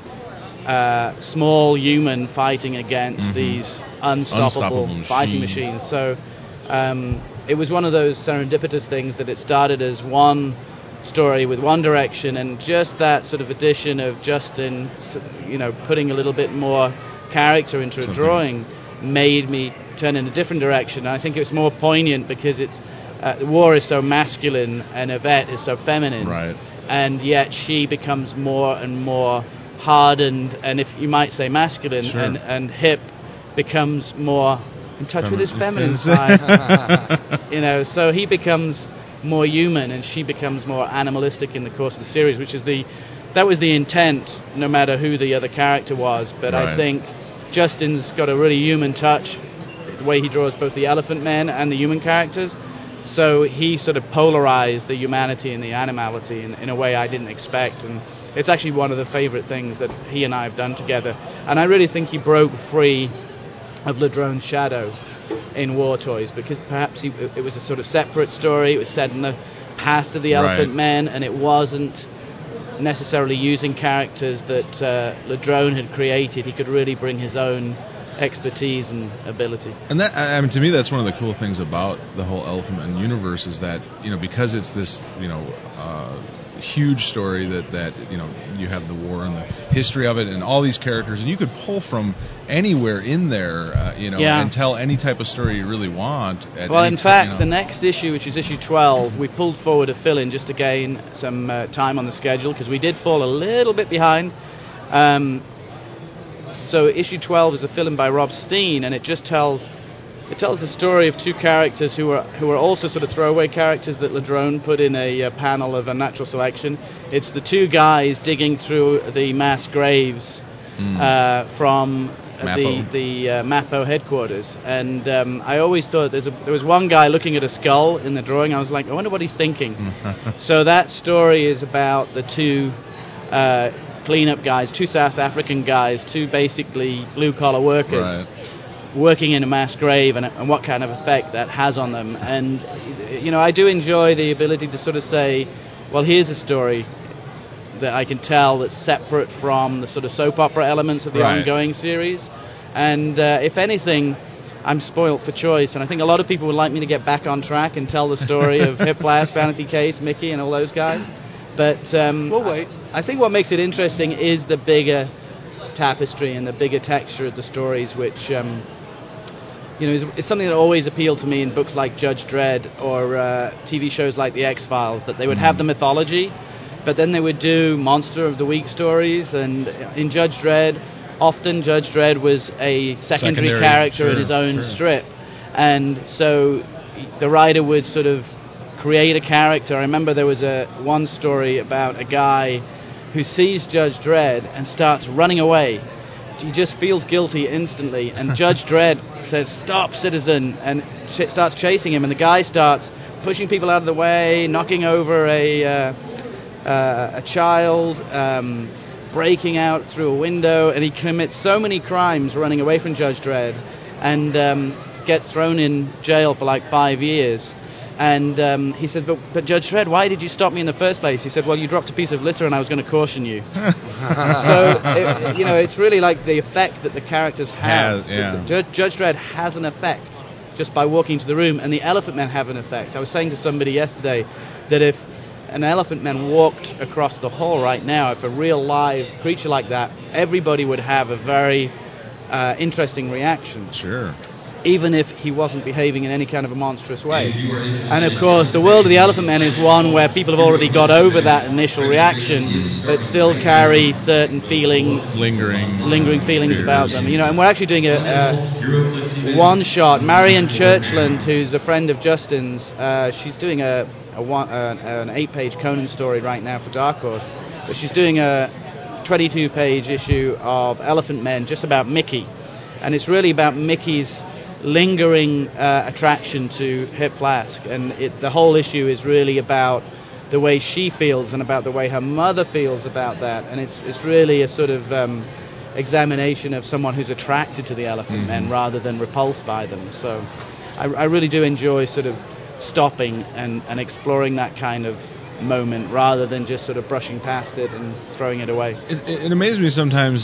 small human fighting against these unstoppable fighting machines. So it was one of those serendipitous things that it started as one story with one direction, and just that sort of addition of Justin, putting a little bit more character into a drawing made me turn in a different direction. And I think it's more poignant because it's War is so masculine and Yvette is so feminine, and yet she becomes more and more hardened, and if you might say masculine, and Hip becomes more in touch with his feminine side. So he becomes more human and she becomes more animalistic in the course of the series, which is that was the intent, no matter who the other character was. But I think Justin's got a really human touch, the way he draws both the Elephant Men and the human characters. So he sort of polarized the humanity and the animality in a way I didn't expect, and it's actually one of the favorite things that he and I have done together. And I really think he broke free of Ladrone's shadow in War Toys, because perhaps it was a sort of separate story. It was set in the past of the Elephant Men, and it wasn't necessarily using characters that Ladrone had created. He could really bring his own expertise and ability. And that, to me, that's one of the cool things about the whole Elephant Man universe, is that, because it's this, huge story that you have the war and the history of it and all these characters, and you could pull from anywhere in there, and tell any type of story you really want. In fact, the next issue, which is issue 12, we pulled forward a fill-in just to gain some time on the schedule, because we did fall a little bit behind. So issue 12 is a fill-in by Rob Steen, and it just tells the story of 2 characters who are also sort of throwaway characters that Ladrone put in a panel of Unnatural Selection. It's the 2 guys digging through the mass graves from the Mappo headquarters. And I always thought there was one guy looking at a skull in the drawing. I was like, I wonder what he's thinking. So that story is about the 2 cleanup guys, 2 South African guys, 2 basically blue-collar workers working in a mass grave, and what kind of effect that has on them. And, I do enjoy the ability to sort of say, well, here's a story that I can tell that's separate from the sort of soap opera elements of the ongoing series. And if anything, I'm spoilt for choice, and I think a lot of people would like me to get back on track and tell the story of Hip Blast, Vanity Case, Mickey, and all those guys. But we'll wait. I think what makes it interesting is the bigger tapestry and the bigger texture of the stories, which is something that always appealed to me in books like Judge Dredd or TV shows like The X-Files, that they would have the mythology, but then they would do Monster of the Week stories. And in Judge Dredd, often Judge Dredd was a secondary character in his own strip, and so the writer would sort of create a character. I remember there was one story about a guy who sees Judge Dredd and starts running away he just feels guilty instantly, and Judge Dredd says, "Stop, citizen," and starts chasing him, and the guy starts pushing people out of the way, knocking over a child, breaking out through a window, and he commits so many crimes running away from Judge Dredd, and gets thrown in jail for like 5 years. And he said, but Judge Dredd, why did you stop me in the first place? He said, well, you dropped a piece of litter and I was going to caution you. So, it's really like the effect that the characters have. Judge Dredd has an effect just by walking into the room, and the Elephant Men have an effect. I was saying to somebody yesterday that if an Elephant Man walked across the hall right now, if a real live creature like that, everybody would have a very interesting reaction. Sure. Even if he wasn't behaving in any kind of a monstrous way. And of course, the world of the Elephant Men is one where people have already got over that initial reaction, but still carry certain feelings, lingering feelings about them. And we're actually doing a one-shot. Marion Churchland, who's a friend of Justin's, she's doing an 8-page Conan story right now for Dark Horse, but she's doing a 22-page issue of Elephant Men just about Mickey, and it's really about Mickey's lingering attraction to Hip Flask, and the whole issue is really about the way she feels and about the way her mother feels about that, and it's really a sort of examination of someone who's attracted to the Elephant Men rather than repulsed by them. So I really do enjoy sort of stopping and exploring that kind of moment rather than just sort of brushing past it and throwing it away. It amazes me sometimes,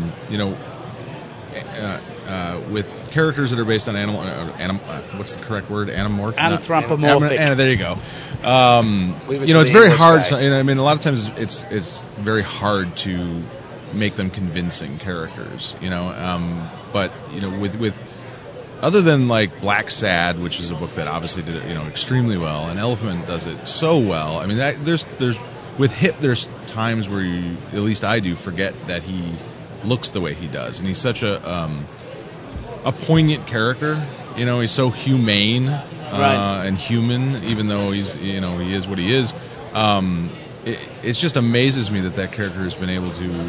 with characters that are based on what's the correct word? Anthropomorphic. There you go. It's very hard. A lot of times it's very hard to make them convincing characters. But with other than like Black Sad, which is a book that obviously did it extremely well, and Elephant does it so well. There's with Hip, there's times where you, at least I do, forget that he looks the way he does, and he's such a poignant character. He's so humane and human, even though he is what he is. It just amazes me that character has been able to,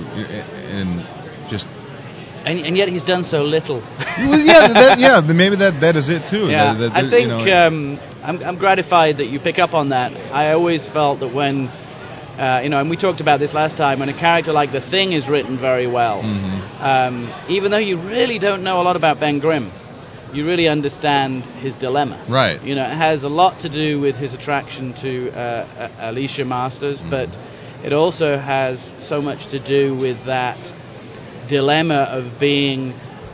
and yet he's done so little. Maybe that is it too. Yeah, I think I'm gratified that you pick up on that. I always felt that when. And we talked about this last time, when a character like The Thing is written very well, even though you really don't know a lot about Ben Grimm, you really understand his dilemma. Right. It has a lot to do with his attraction to Alicia Masters, but it also has so much to do with that dilemma of being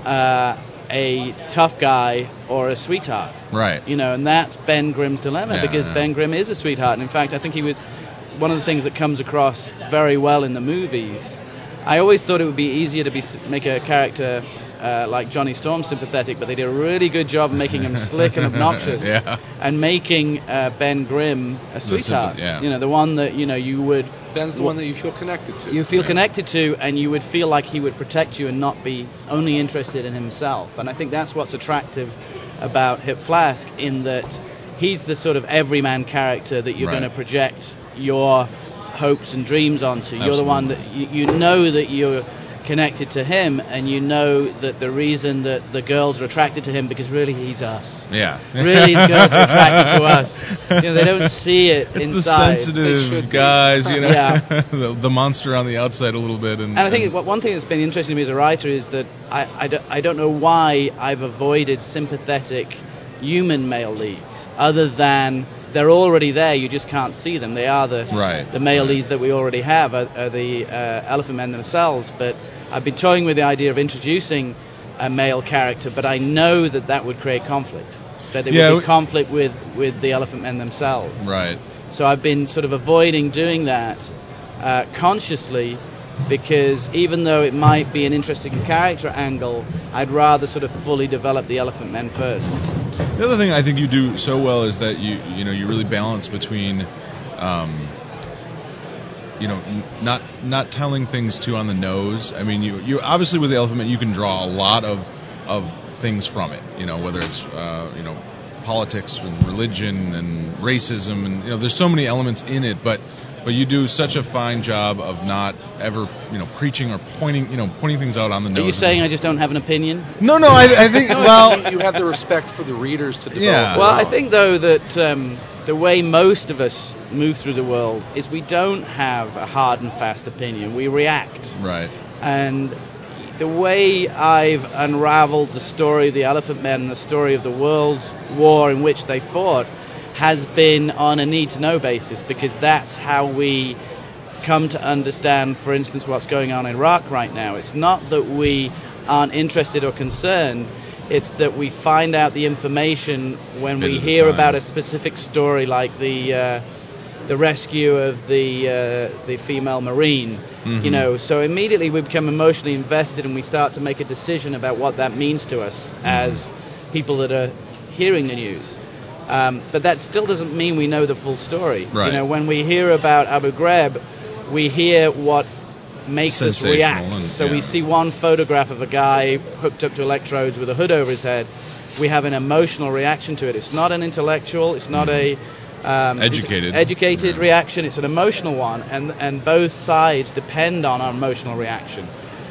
a tough guy or a sweetheart. Right. And that's Ben Grimm's dilemma, because Ben Grimm is a sweetheart. And in fact, I think he was one of the things that comes across very well in the movies. I always thought it would be easier to make a character like Johnny Storm sympathetic, but they did a really good job of making him slick and obnoxious, and making Ben Grimm a sweetheart. The one that you would. Ben's the one that you feel connected to. You feel connected to, and you would feel like he would protect you and not be only interested in himself. And I think that's what's attractive about Hip Flask, in that he's the sort of everyman character that you're going to project your hopes and dreams onto. Absolutely. You're the one that you know that you're connected to him, and you know that the reason that the girls are attracted to him, because really he's us. Yeah. Really the girls are attracted to us. They don't see it inside. The sensitive guys, the monster on the outside a little bit. And I think one thing that's been interesting to me as a writer is that I don't know why I've avoided sympathetic human male leads, other than they're already there, you just can't see them. They are the male leads that we already have, are the Elephant Men themselves. But I've been toying with the idea of introducing a male character, but I know that would create conflict. That there would be conflict with the Elephant Men themselves. Right. So I've been sort of avoiding doing that consciously, because even though it might be an interesting character angle, I'd rather sort of fully develop the Elephant Men first. The other thing I think you do so well is that you really balance between, not telling things too on the nose. You obviously with the Elephant Men you can draw a lot of things from it. Whether it's politics and religion and racism, and there's so many elements in it, but you do such a fine job of not ever preaching or pointing things out on the nose. Are you saying I just don't have an opinion? No, I think you have the respect for the readers to develop. Yeah. Well, I think though that the way most of us move through the world is we don't have a hard and fast opinion. We react. Right. And the way I've unraveled the story of the Elephant Men and the story of the World War in which they fought has been on a need-to-know basis, because that's how we come to understand, for instance, what's going on in Iraq right now. It's not that we aren't interested or concerned, it's that we find out the information when we hear about a specific story, like the rescue of the female Marine. Mm-hmm. So immediately we become emotionally invested and we start to make a decision about what that means to us as people that are hearing the news. But that still doesn't mean we know the full story. Right. When we hear about Abu Ghraib, we hear what makes us react. We see one photograph of a guy hooked up to electrodes with a hood over his head. We have an emotional reaction to it. It's not an intellectual, it's not a educated reaction, it's an emotional one, and both sides depend on our emotional reaction.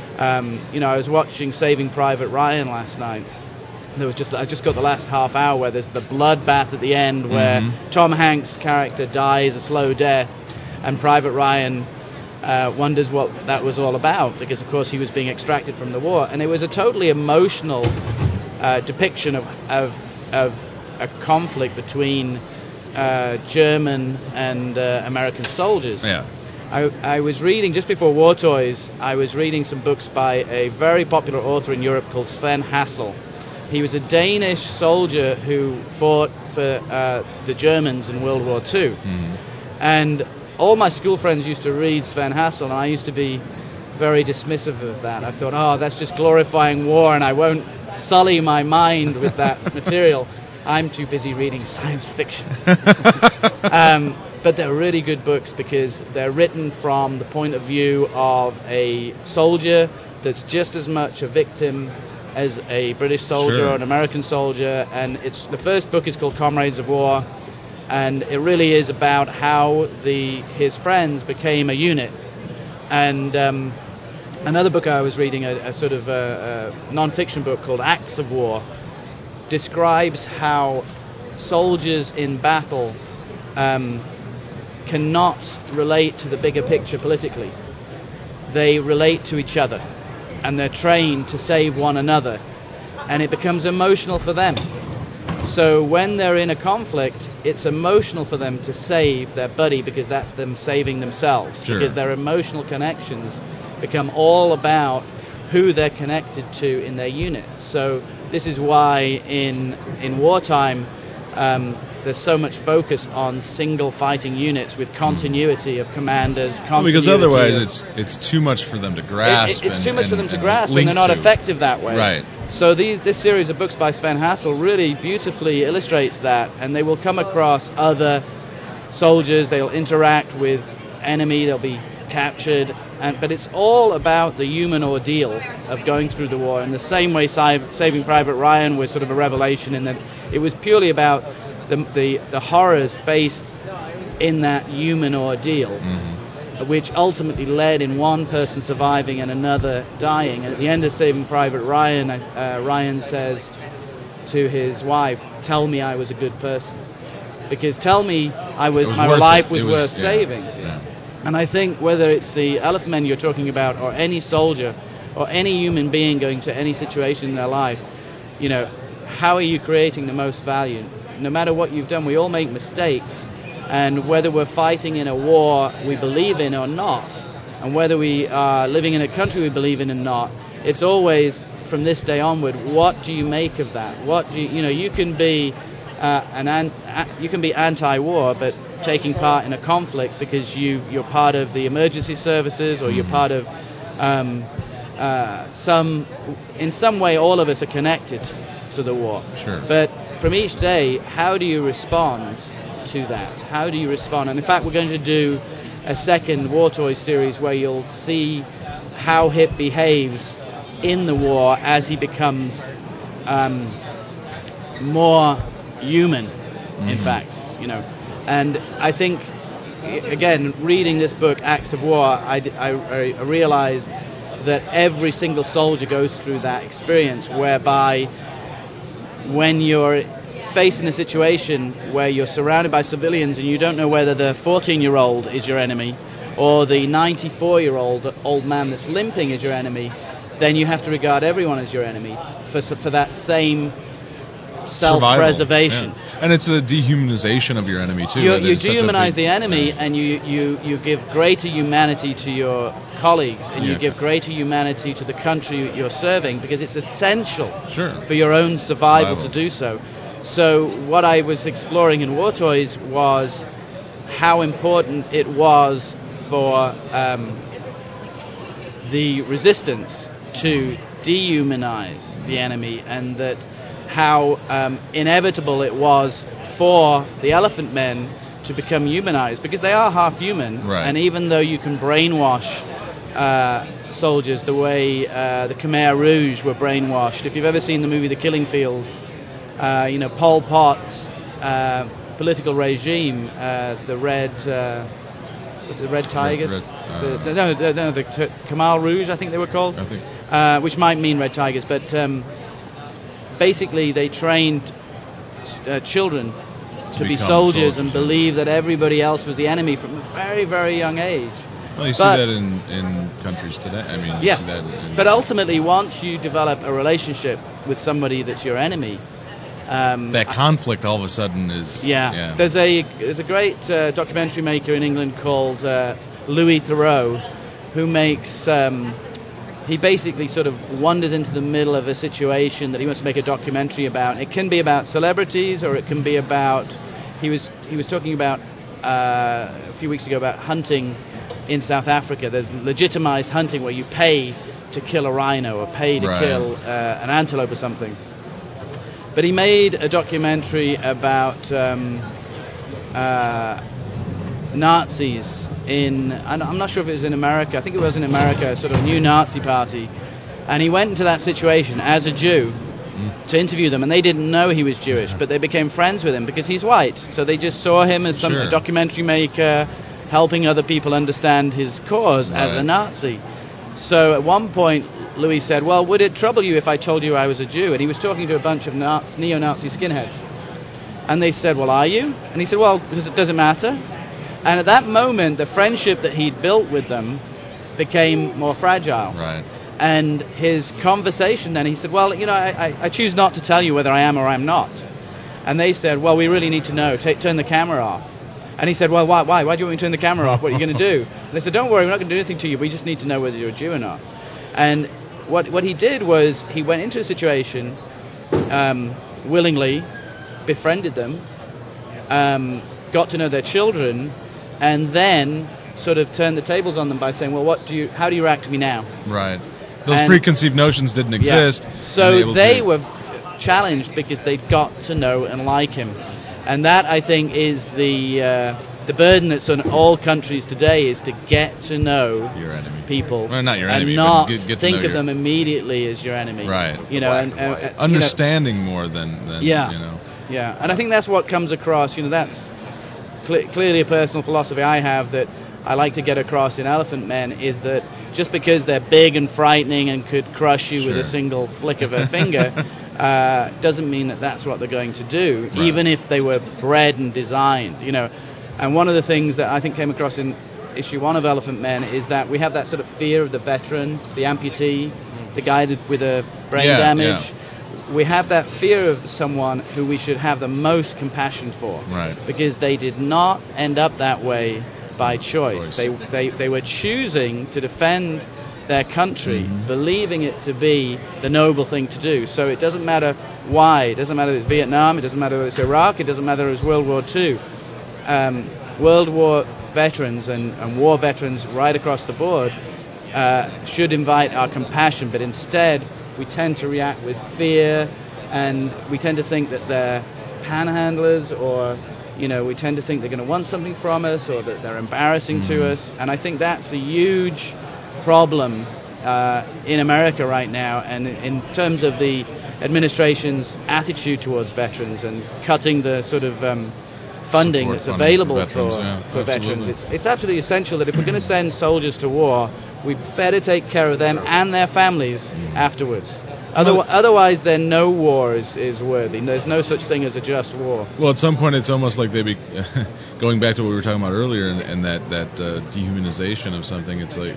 I was watching Saving Private Ryan last night. I just got the last half hour where there's the bloodbath at the end where Tom Hanks' character dies a slow death, and Private Ryan wonders what that was all about, because of course he was being extracted from the war, and it was a totally emotional depiction of a conflict between German and American soldiers. Yeah. I was reading, just before War Toys, I was reading some books by a very popular author in Europe called Sven Hassel. He was a Danish soldier who fought for the Germans in World War II. And all my school friends used to read Sven Hassel, and I used to be very dismissive of that. I thought, that's just glorifying war, and I won't sully my mind with that material. I'm too busy reading science fiction. But they're really good books because they're written from the point of view of a soldier that's just as much a victim as a British soldier or an American soldier. And the first book is called Comrades of War, and it really is about how his friends became a unit. And another book I was reading, a sort of non-fiction book called Acts of War, describes how soldiers in battle cannot relate to the bigger picture politically. They relate to each other, and they're trained to save one another, and it becomes emotional for them. So when they're in a conflict, it's emotional for them to save their buddy, because that's them saving themselves, because their emotional connections become all about who they're connected to in their unit. So this is why in wartime there's so much focus on single fighting units with continuity of commanders. Because otherwise it's too much for them to grasp. It's too much for them to grasp, and they're not effective that way. Right. So this series of books by Sven Hassel really beautifully illustrates that, and they will come across other soldiers, they'll interact with enemy, they'll be captured, but it's all about the human ordeal of going through the war. In the same way Saving Private Ryan was sort of a revelation in that it was purely about the horrors faced in that human ordeal, which ultimately led in one person surviving and another dying. And at the end of Saving Private Ryan, Ryan says to his wife, "Tell me I was a good person, because tell me my life was worth saving." Yeah. And I think whether it's the Elephant Men you're talking about, or any soldier, or any human being going to any situation in their life, how are you creating the most value? No matter what you've done, we all make mistakes. And whether we're fighting in a war we believe in or not, and whether we are living in a country we believe in or not, it's always, from this day onward, what do you make of that? What do you can be you can be anti-war, but taking part in a conflict because you're part of the emergency services, or you're part of in some way all of us are connected to the war. But from each day, how do you respond to that? How do you respond? And in fact, we're going to do a second War Toys series where you'll see how Hip behaves in the war as he becomes more human, in fact, And I think, again, reading this book, Acts of War, I realized that every single soldier goes through that experience whereby when you're facing a situation where you're surrounded by civilians and you don't know whether the 14-year-old is your enemy or the 94-year-old old man that's limping is your enemy, then you have to regard everyone as your enemy for that same self-preservation. Yeah. And it's a dehumanization of your enemy, too. You dehumanize the enemy, and you give greater humanity to your colleagues, and you give greater humanity to the country you're serving, because it's essential for your own survival to do so. So what I was exploring in War Toys was how important it was for the resistance to dehumanize the enemy, and that how inevitable it was for the Elephant Men to become humanized, because they are half human, and even though you can brainwash soldiers the way the Khmer Rouge were brainwashed, if you've ever seen the movie The Killing Fields, Pol Pot's political regime, the Red Tigers, the Khmer Rouge, I think they were called, which might mean Red Tigers, but basically they trained children to be soldiers and believe that everybody else was the enemy from a very, very young age. Well, you see that in countries today. I mean, you see that but ultimately, once you develop a relationship with somebody that's your enemy, that conflict all of a sudden is... There's a great documentary maker in England called Louis Theroux, who makes... he basically sort of wanders into the middle of a situation that he wants to make a documentary about. It can be about celebrities, or it can be about... He was talking about a few weeks ago about hunting in South Africa. There's legitimized hunting where you pay to kill a rhino or pay to kill an antelope or something. But he made a documentary about Nazis I'm not sure if it was in America, I think it was in America, a sort of new Nazi party, and he went into that situation as a Jew to interview them, and they didn't know he was Jewish, but they became friends with him because he's white, so they just saw him as a documentary maker helping other people understand his cause as a Nazi. So at one point Louis said, well, would it trouble you if I told you I was a Jew? And he was talking to a bunch of neo-Nazi skinheads, and they said, well, are you? And he said, well, does it matter? And at that moment, the friendship that he'd built with them became more fragile. And his conversation then, he said, well, I choose not to tell you whether I am or I'm not. And they said, well, we really need to know. Turn the camera off. And he said, well, why? Why do you want me to turn the camera off? What are you going to do? And they said, don't worry, we're not going to do anything to you. We just need to know whether you're a Jew or not. And what he did was he went into a situation, willingly befriended them, got to know their children, and then sort of turned the tables on them by saying, well, how do you react to me now? Those preconceived notions didn't exist. So they were challenged because they'd got to know and like him. And that, I think, is the burden that's on all countries today, is to get to know your enemy. People. Well, not your enemy, and not get think to know of them immediately as your enemy. And understanding more than Yeah, and I think that's what comes across. That's clearly a personal philosophy I have that I like to get across in Elephant Men, is that just because they're big and frightening and could crush you with a single flick of a finger doesn't mean that that's what they're going to do, even if they were bred and designed. And one of the things that I think came across in issue 1 of Elephant Men is that we have that sort of fear of the veteran, the amputee, the guy with a brain damage. We have that fear of someone who we should have the most compassion for, because they did not end up that way by choice. They were choosing to defend their country, believing it to be the noble thing to do. So it doesn't matter why. It doesn't matter if it's Vietnam, it doesn't matter if it's Iraq, it doesn't matter if it's World War II. World War veterans and war veterans right across the board should invite our compassion, but instead we tend to react with fear, and we tend to think that they're panhandlers, or we tend to think they're going to want something from us, or that they're embarrassing to us. And I think that's a huge problem in America right now. And in terms of the administration's attitude towards veterans and cutting the sort of funding Support that's funding available for veterans, for absolutely. veterans. It's absolutely essential that if we're going to send soldiers to war, we better take care of them and their families afterwards. Otherwise, then no war is worthy. There's no such thing as a just war. Well, at some point, it's almost like going back to what we were talking about earlier, and that dehumanization of something. It's like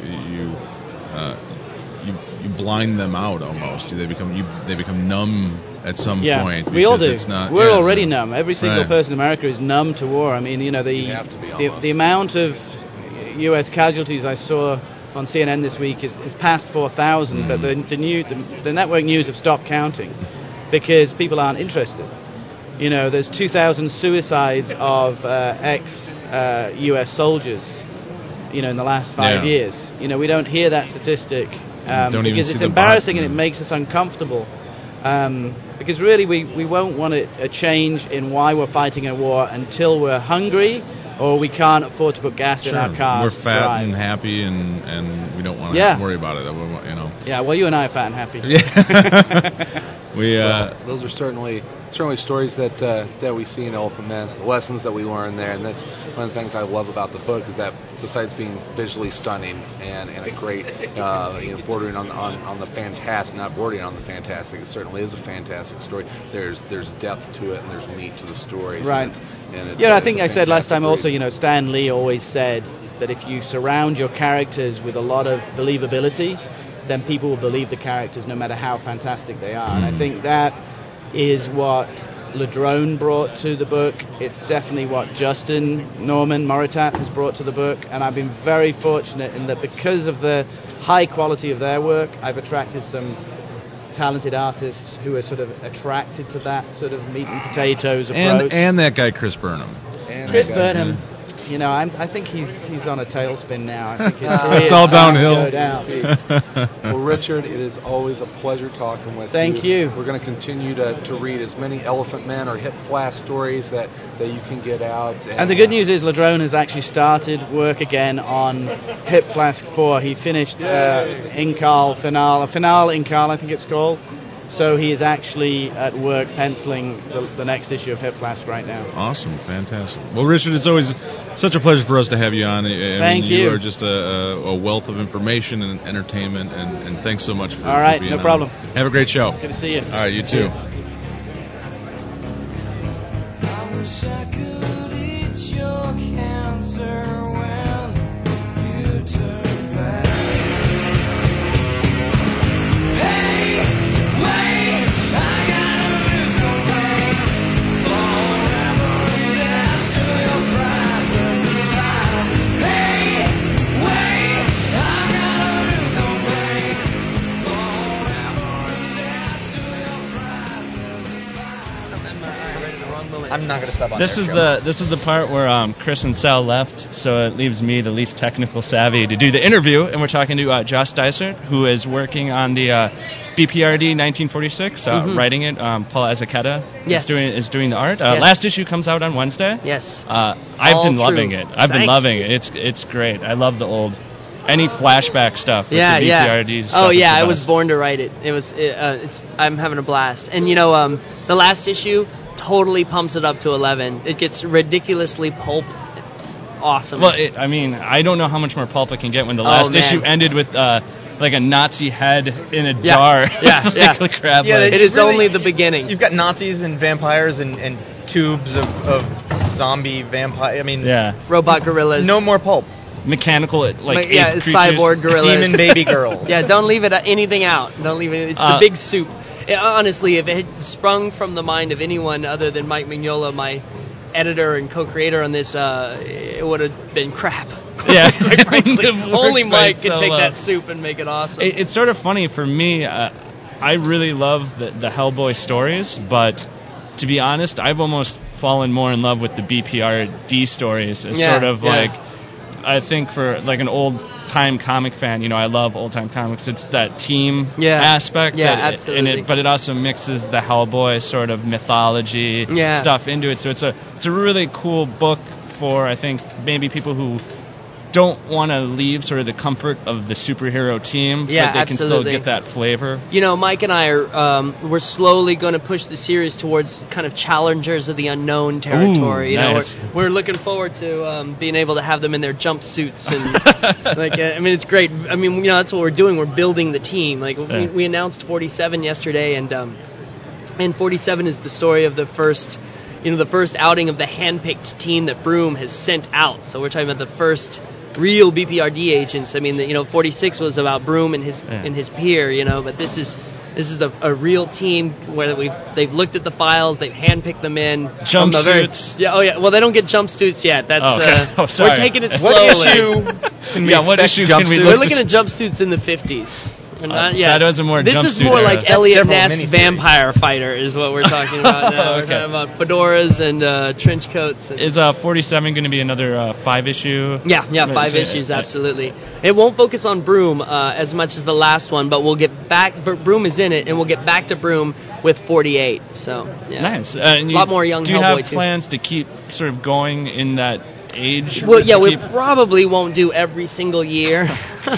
you blind them out almost. They become numb at some point. We all do. It's not, We're already numb. Every single Right. person in America is numb to war. I mean, have to be almost. the amount of U.S. casualties I saw on CNN this week is past 4,000, but the network news have stopped counting because people aren't interested. You know, there's 2,000 suicides of ex-U.S. soldiers, you know, in the last 5 years. You know, we don't hear that statistic because it's embarrassing and it makes us uncomfortable. Because really we won't want a change in why we're fighting a war until we're hungry or we can't afford to put gas in our cars. We're fat and happy, and we don't want to have to worry about it. You know. Yeah, well, you and I are fat and happy. Those are certainly stories that we see in Elephant Men, the lessons that we learn there, and that's one of the things I love about the book is that besides being visually stunning and a great, bordering on the fantastic, not bordering on the fantastic, it certainly is a fantastic story. There's depth to it and there's meat to the stories. Right. I think I said last time also, Stan Lee always said that if you surround your characters with a lot of believability, then people will believe the characters no matter how fantastic they are. And I think that is what Ladrone brought to the book. It's definitely what Justin Norman Moritat has brought to the book. And I've been very fortunate in that because of the high quality of their work, I've attracted some talented artists who are sort of attracted to that sort of meat and potatoes approach. And that guy Chris Burnham. Chris Burnham. I think he's on a tailspin now. I think his career it's all downhill. Go down. Well, Richard, it is always a pleasure talking with you. Thank you. We're going to continue to read as many Elephant Men or Hip Flask stories that you can get out. And the good news is Ladrone has actually started work again on Hip Flask 4. He finished Finale Incal, I think it's called. So he is actually at work penciling the next issue of Hip Flask right now. Awesome, fantastic. Well, Richard, it's always such a pleasure for us to have you on. Thank you. You are just a wealth of information and entertainment, and thanks so much for All right, being no on. problem. Have a great show. Good to see you. All right, you too. I'm not going to sub on This is the part where Chris and Sal left, so it leaves me, the least technical savvy, to do the interview, and we're talking to Josh Dysart, who is working on the BPRD 1946, writing it. Paul Azaceta is doing the art. Last issue comes out on Wednesday. Yes. I've been loving it. Been loving it. It's great. I love the old. Any flashback stuff with the BPRD stuff. Oh yeah, I was born to write it. I'm having a blast. And the last issue totally pumps it up to 11. It gets ridiculously pulp awesome. Well, I don't know how much more pulp it can get when the last issue ended with like a Nazi head in a jar. Yeah. Crab it is really, only the beginning. You've got Nazis and vampires and tubes of zombie vampire. Robot gorillas. No more pulp. Mechanical, cyborg gorillas. Demon baby girls. Don't leave anything out. Don't leave it. It's the big soup. Honestly, if it had sprung from the mind of anyone other than Mike Mignola, my editor and co-creator on this, it would have been crap. Yeah, only Mike could take that soup and make it awesome. It's sort of funny for me. I really love the Hellboy stories, but to be honest, I've almost fallen more in love with the BPRD stories. It's sort of like, I think for like an old-time comic fan, I love old-time comics. It's that team aspect. Absolutely. But it also mixes the Hellboy sort of mythology stuff into it. So it's a really cool book for, I think, maybe people who don't want to leave sort of the comfort of the superhero team, Yeah, but they absolutely. can still get that flavor. You know, Mike and I are we're slowly going to push the series towards kind of challengers of the unknown territory. Ooh, you know, nice. we're looking forward to being able to have them in their jumpsuits and I mean, it's great. I mean, you know, that's what we're doing. We're building the team. Like we announced 47 yesterday, and 47 is the story of the first outing of the handpicked team that Broom has sent out. So we're talking about the first real BPRD agents. I mean, 46 was about Broom and his peer, but this is a real team where they've looked at the files, they've handpicked them in. Jumpsuits. Well, they don't get jumpsuits yet. That's sorry. we're taking it slowly. What issue can we We're look looking at jumpsuits in the 50s. That was a more This jumpsuit is more era. like Elliot Ness Vampire Fighter is what we're talking about now. We're talking about fedoras and trench coats. Is 47 going to be another 5-issue? Yeah, 5 issues, absolutely. It won't focus on Broom as much as the last one, but we'll get back. Broom is in it, and we'll get back to Broom with 48. So yeah. Nice. A lot more young Do you Hellboy have too. plans to keep sort of going in that age? Well, yeah, we probably won't do every single year.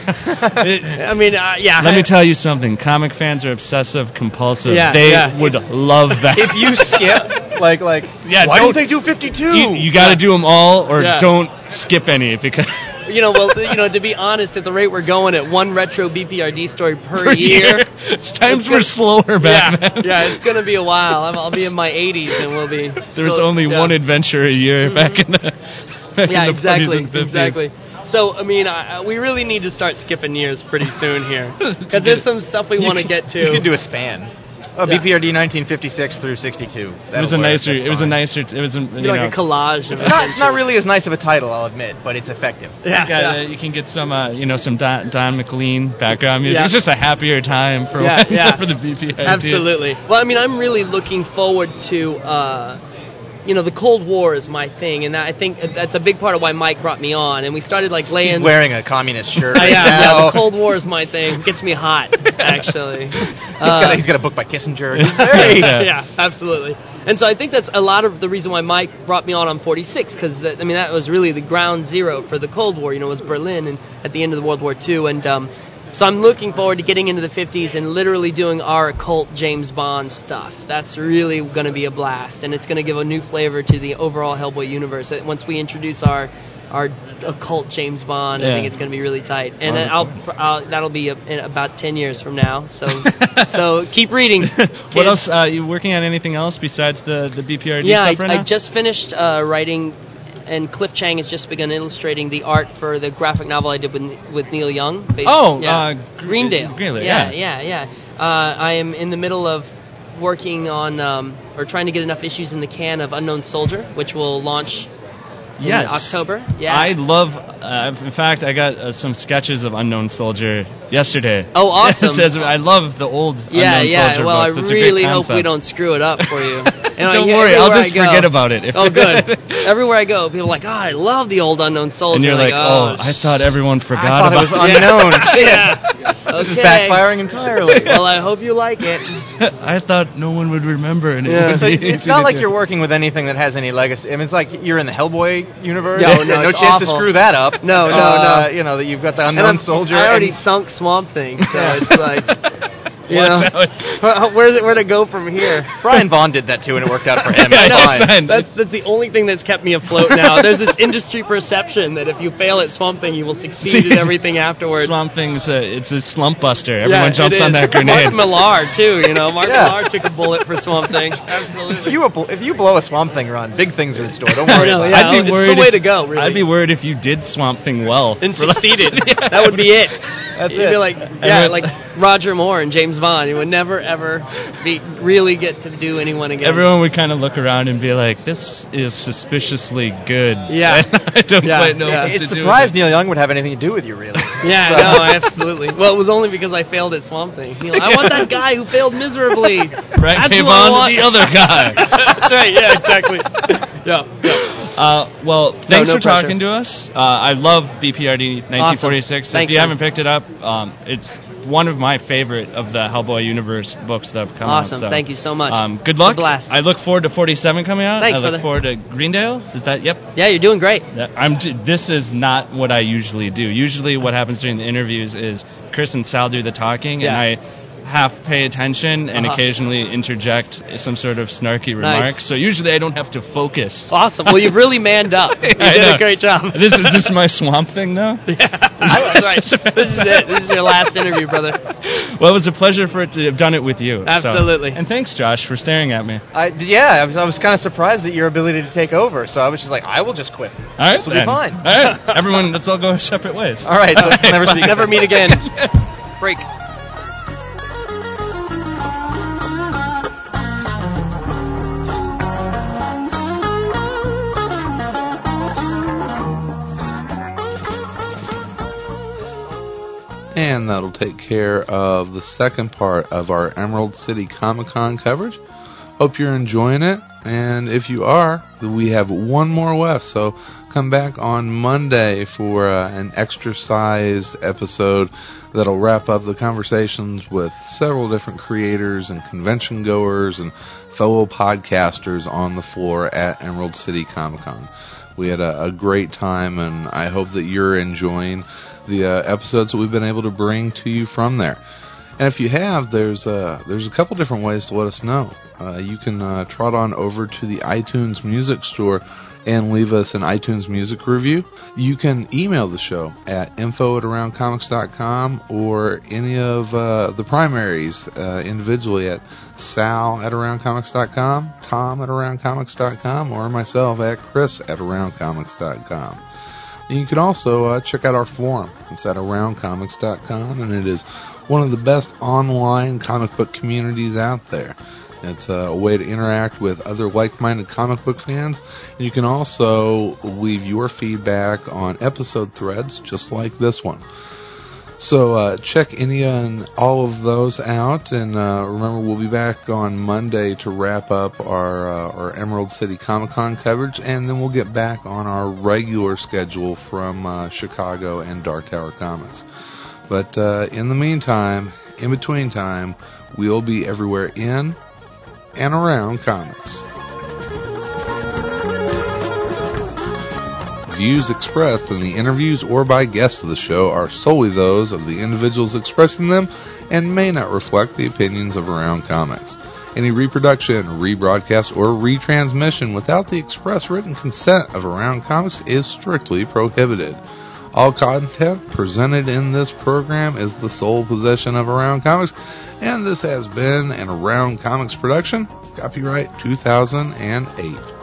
I mean, Let me tell you something. Comic fans are obsessive compulsive. Yeah, they yeah. would wove that. If you skip, why don't they do 52? You got to do them all, or don't skip any because. To be honest, at the rate we're going at one retro BPRD story per year, times were slower back then. Yeah, it's going to be a while. I'll be in my 80s, and we'll be. There was only one adventure a year back in the. Exactly. 40s and 50s. Exactly. So, I mean, we really need to start skipping years pretty soon here, because there's some stuff we want to get to. You can do a span. BPRD 1956 through 62. It was a nicer. Like a collage. It's not really as nice of a title, I'll admit, but it's effective. You can get some, some Don McLean background music. It's just a happier time for the BPRD. Absolutely. Well, I mean, I'm really looking forward to. The Cold War is my thing, and I think that's a big part of why Mike brought me on. And we started laying. He's wearing a communist shirt. Yeah, the Cold War is my thing. It gets me hot, actually. He's got a book by Kissinger. Yeah, absolutely. And so I think that's a lot of the reason why Mike brought me on 46, because that was really the ground zero for the Cold War. It was Berlin and at the end of the World War II, and. So I'm looking forward to getting into the 50s and literally doing our occult James Bond stuff. That's really going to be a blast, and it's going to give a new flavor to the overall Hellboy universe. Once we introduce our occult James Bond, I think it's going to be really tight. And that'll be in about 10 years from now. So keep reading. What else? Are you working on anything else besides the BPRD stuff right now? I just finished writing. And Cliff Chang has just begun illustrating the art for the graphic novel I did with Neil Young. Greendale. Yeah. I am in the middle of working on, or trying to get enough issues in the can of Unknown Soldier, which will launch in October. Yeah. I love, in fact, I got some sketches of Unknown Soldier yesterday. Oh, awesome. I love the old Unknown Soldier well, books. I really hope we don't screw it up for you. Don't worry, I'll just forget about it. Good. Everywhere I go, people are like, I love the old Unknown Soldier. And you're like, I thought everyone forgot about it. I thought it was unknown. This is backfiring entirely. Well, I hope you like it. I thought no one would remember. And it's not like you're working with anything that has any legacy. I mean, it's like you're in the Hellboy universe. No chance to screw that up. No. That you've got the Unknown Soldier. I already sunk Swamp Thing, so it's like... where to go from here? Brian Vaughn did that too, and it worked out for him. That's the only thing that's kept me afloat now. There's this industry perception that if you fail at Swamp Thing, you will succeed at everything afterward. Swamp Thing's it's a slump buster. Everyone jumps on that grenade. Mark Millar too. Mark Millar took a bullet for Swamp Thing. Absolutely. If you blow a Swamp Thing run, big things are in store. Don't worry about it. I'd be worried. It's the way to go. Really. I'd be worried if you did Swamp Thing well and succeeded. That would be it. You'd be like Roger Moore and James Bond. You would never ever really get to do anyone again. Everyone would kind of look around and be like, "This is suspiciously good." Yeah, I don't quite know. What it's surprised Neil Young would have anything to do with you, really. Yeah, no, absolutely. Well, it was only because I failed at Swamp Thing. I want that guy who failed miserably. Frank Avon, the other guy. That's right. Yeah, exactly. Well, thanks for talking to us. I love BPRD 1946. Awesome. If you haven't picked it up, it's one of my favorite of the Hellboy universe books that have come out. Awesome. Thank you so much. Good luck. It's a blast. I look forward to 47 coming out. Thanks, I look forward to Greendale. Is that, yep. Yeah, you're doing great. This is not what I usually do. Usually what happens during the interviews is Chris and Sal do the talking, and I half pay attention and occasionally interject some sort of snarky remark. So usually I don't have to focus. Awesome. Well, you've really manned up. You did a great job. Is this my swamp thing, though? Yeah. Right. This is it. This is your last interview, brother. Well, it was a pleasure for it to have done it with you. Absolutely. And thanks, Josh, for staring at me. I was kind of surprised at your ability to take over, so I was just like, I will just quit. All right, this will be fine. All right, everyone, let's all go our separate ways. All right, let's never meet again. Break. And that'll take care of the second part of our Emerald City Comic-Con coverage. Hope you're enjoying it, and if you are, we have one more left, so come back on Monday for an extra-sized episode that'll wrap up the conversations with several different creators and convention goers and fellow podcasters on the floor at Emerald City Comic-Con. We had a great time, and I hope that you're enjoying the episodes that we've been able to bring to you from there. And if you have, there's a couple different ways to let us know. You can trot on over to the iTunes Music Store and leave us an iTunes Music review. You can email the show at info@aroundcomics.com or any of the primaries individually at sal@aroundcomics.com, tom@aroundcomics.com, or myself at chris@aroundcomics.com. And you can also check out our forum. It's at aroundcomics.com, and it is one of the best online comic book communities out there. It's a way to interact with other like-minded comic book fans. And you can also leave your feedback on episode threads, just like this one. So check any and all of those out, and remember, we'll be back on Monday to wrap up our Emerald City Comic-Con coverage, and then we'll get back on our regular schedule from Chicago and Dark Tower Comics. But in the meantime, in between time, we'll be everywhere in and around comics. Views expressed in the interviews or by guests of the show are solely those of the individuals expressing them and may not reflect the opinions of Around Comics. Any reproduction, rebroadcast, or retransmission without the express written consent of Around Comics is strictly prohibited. All content presented in this program is the sole possession of Around Comics, and this has been an Around Comics production, copyright 2008.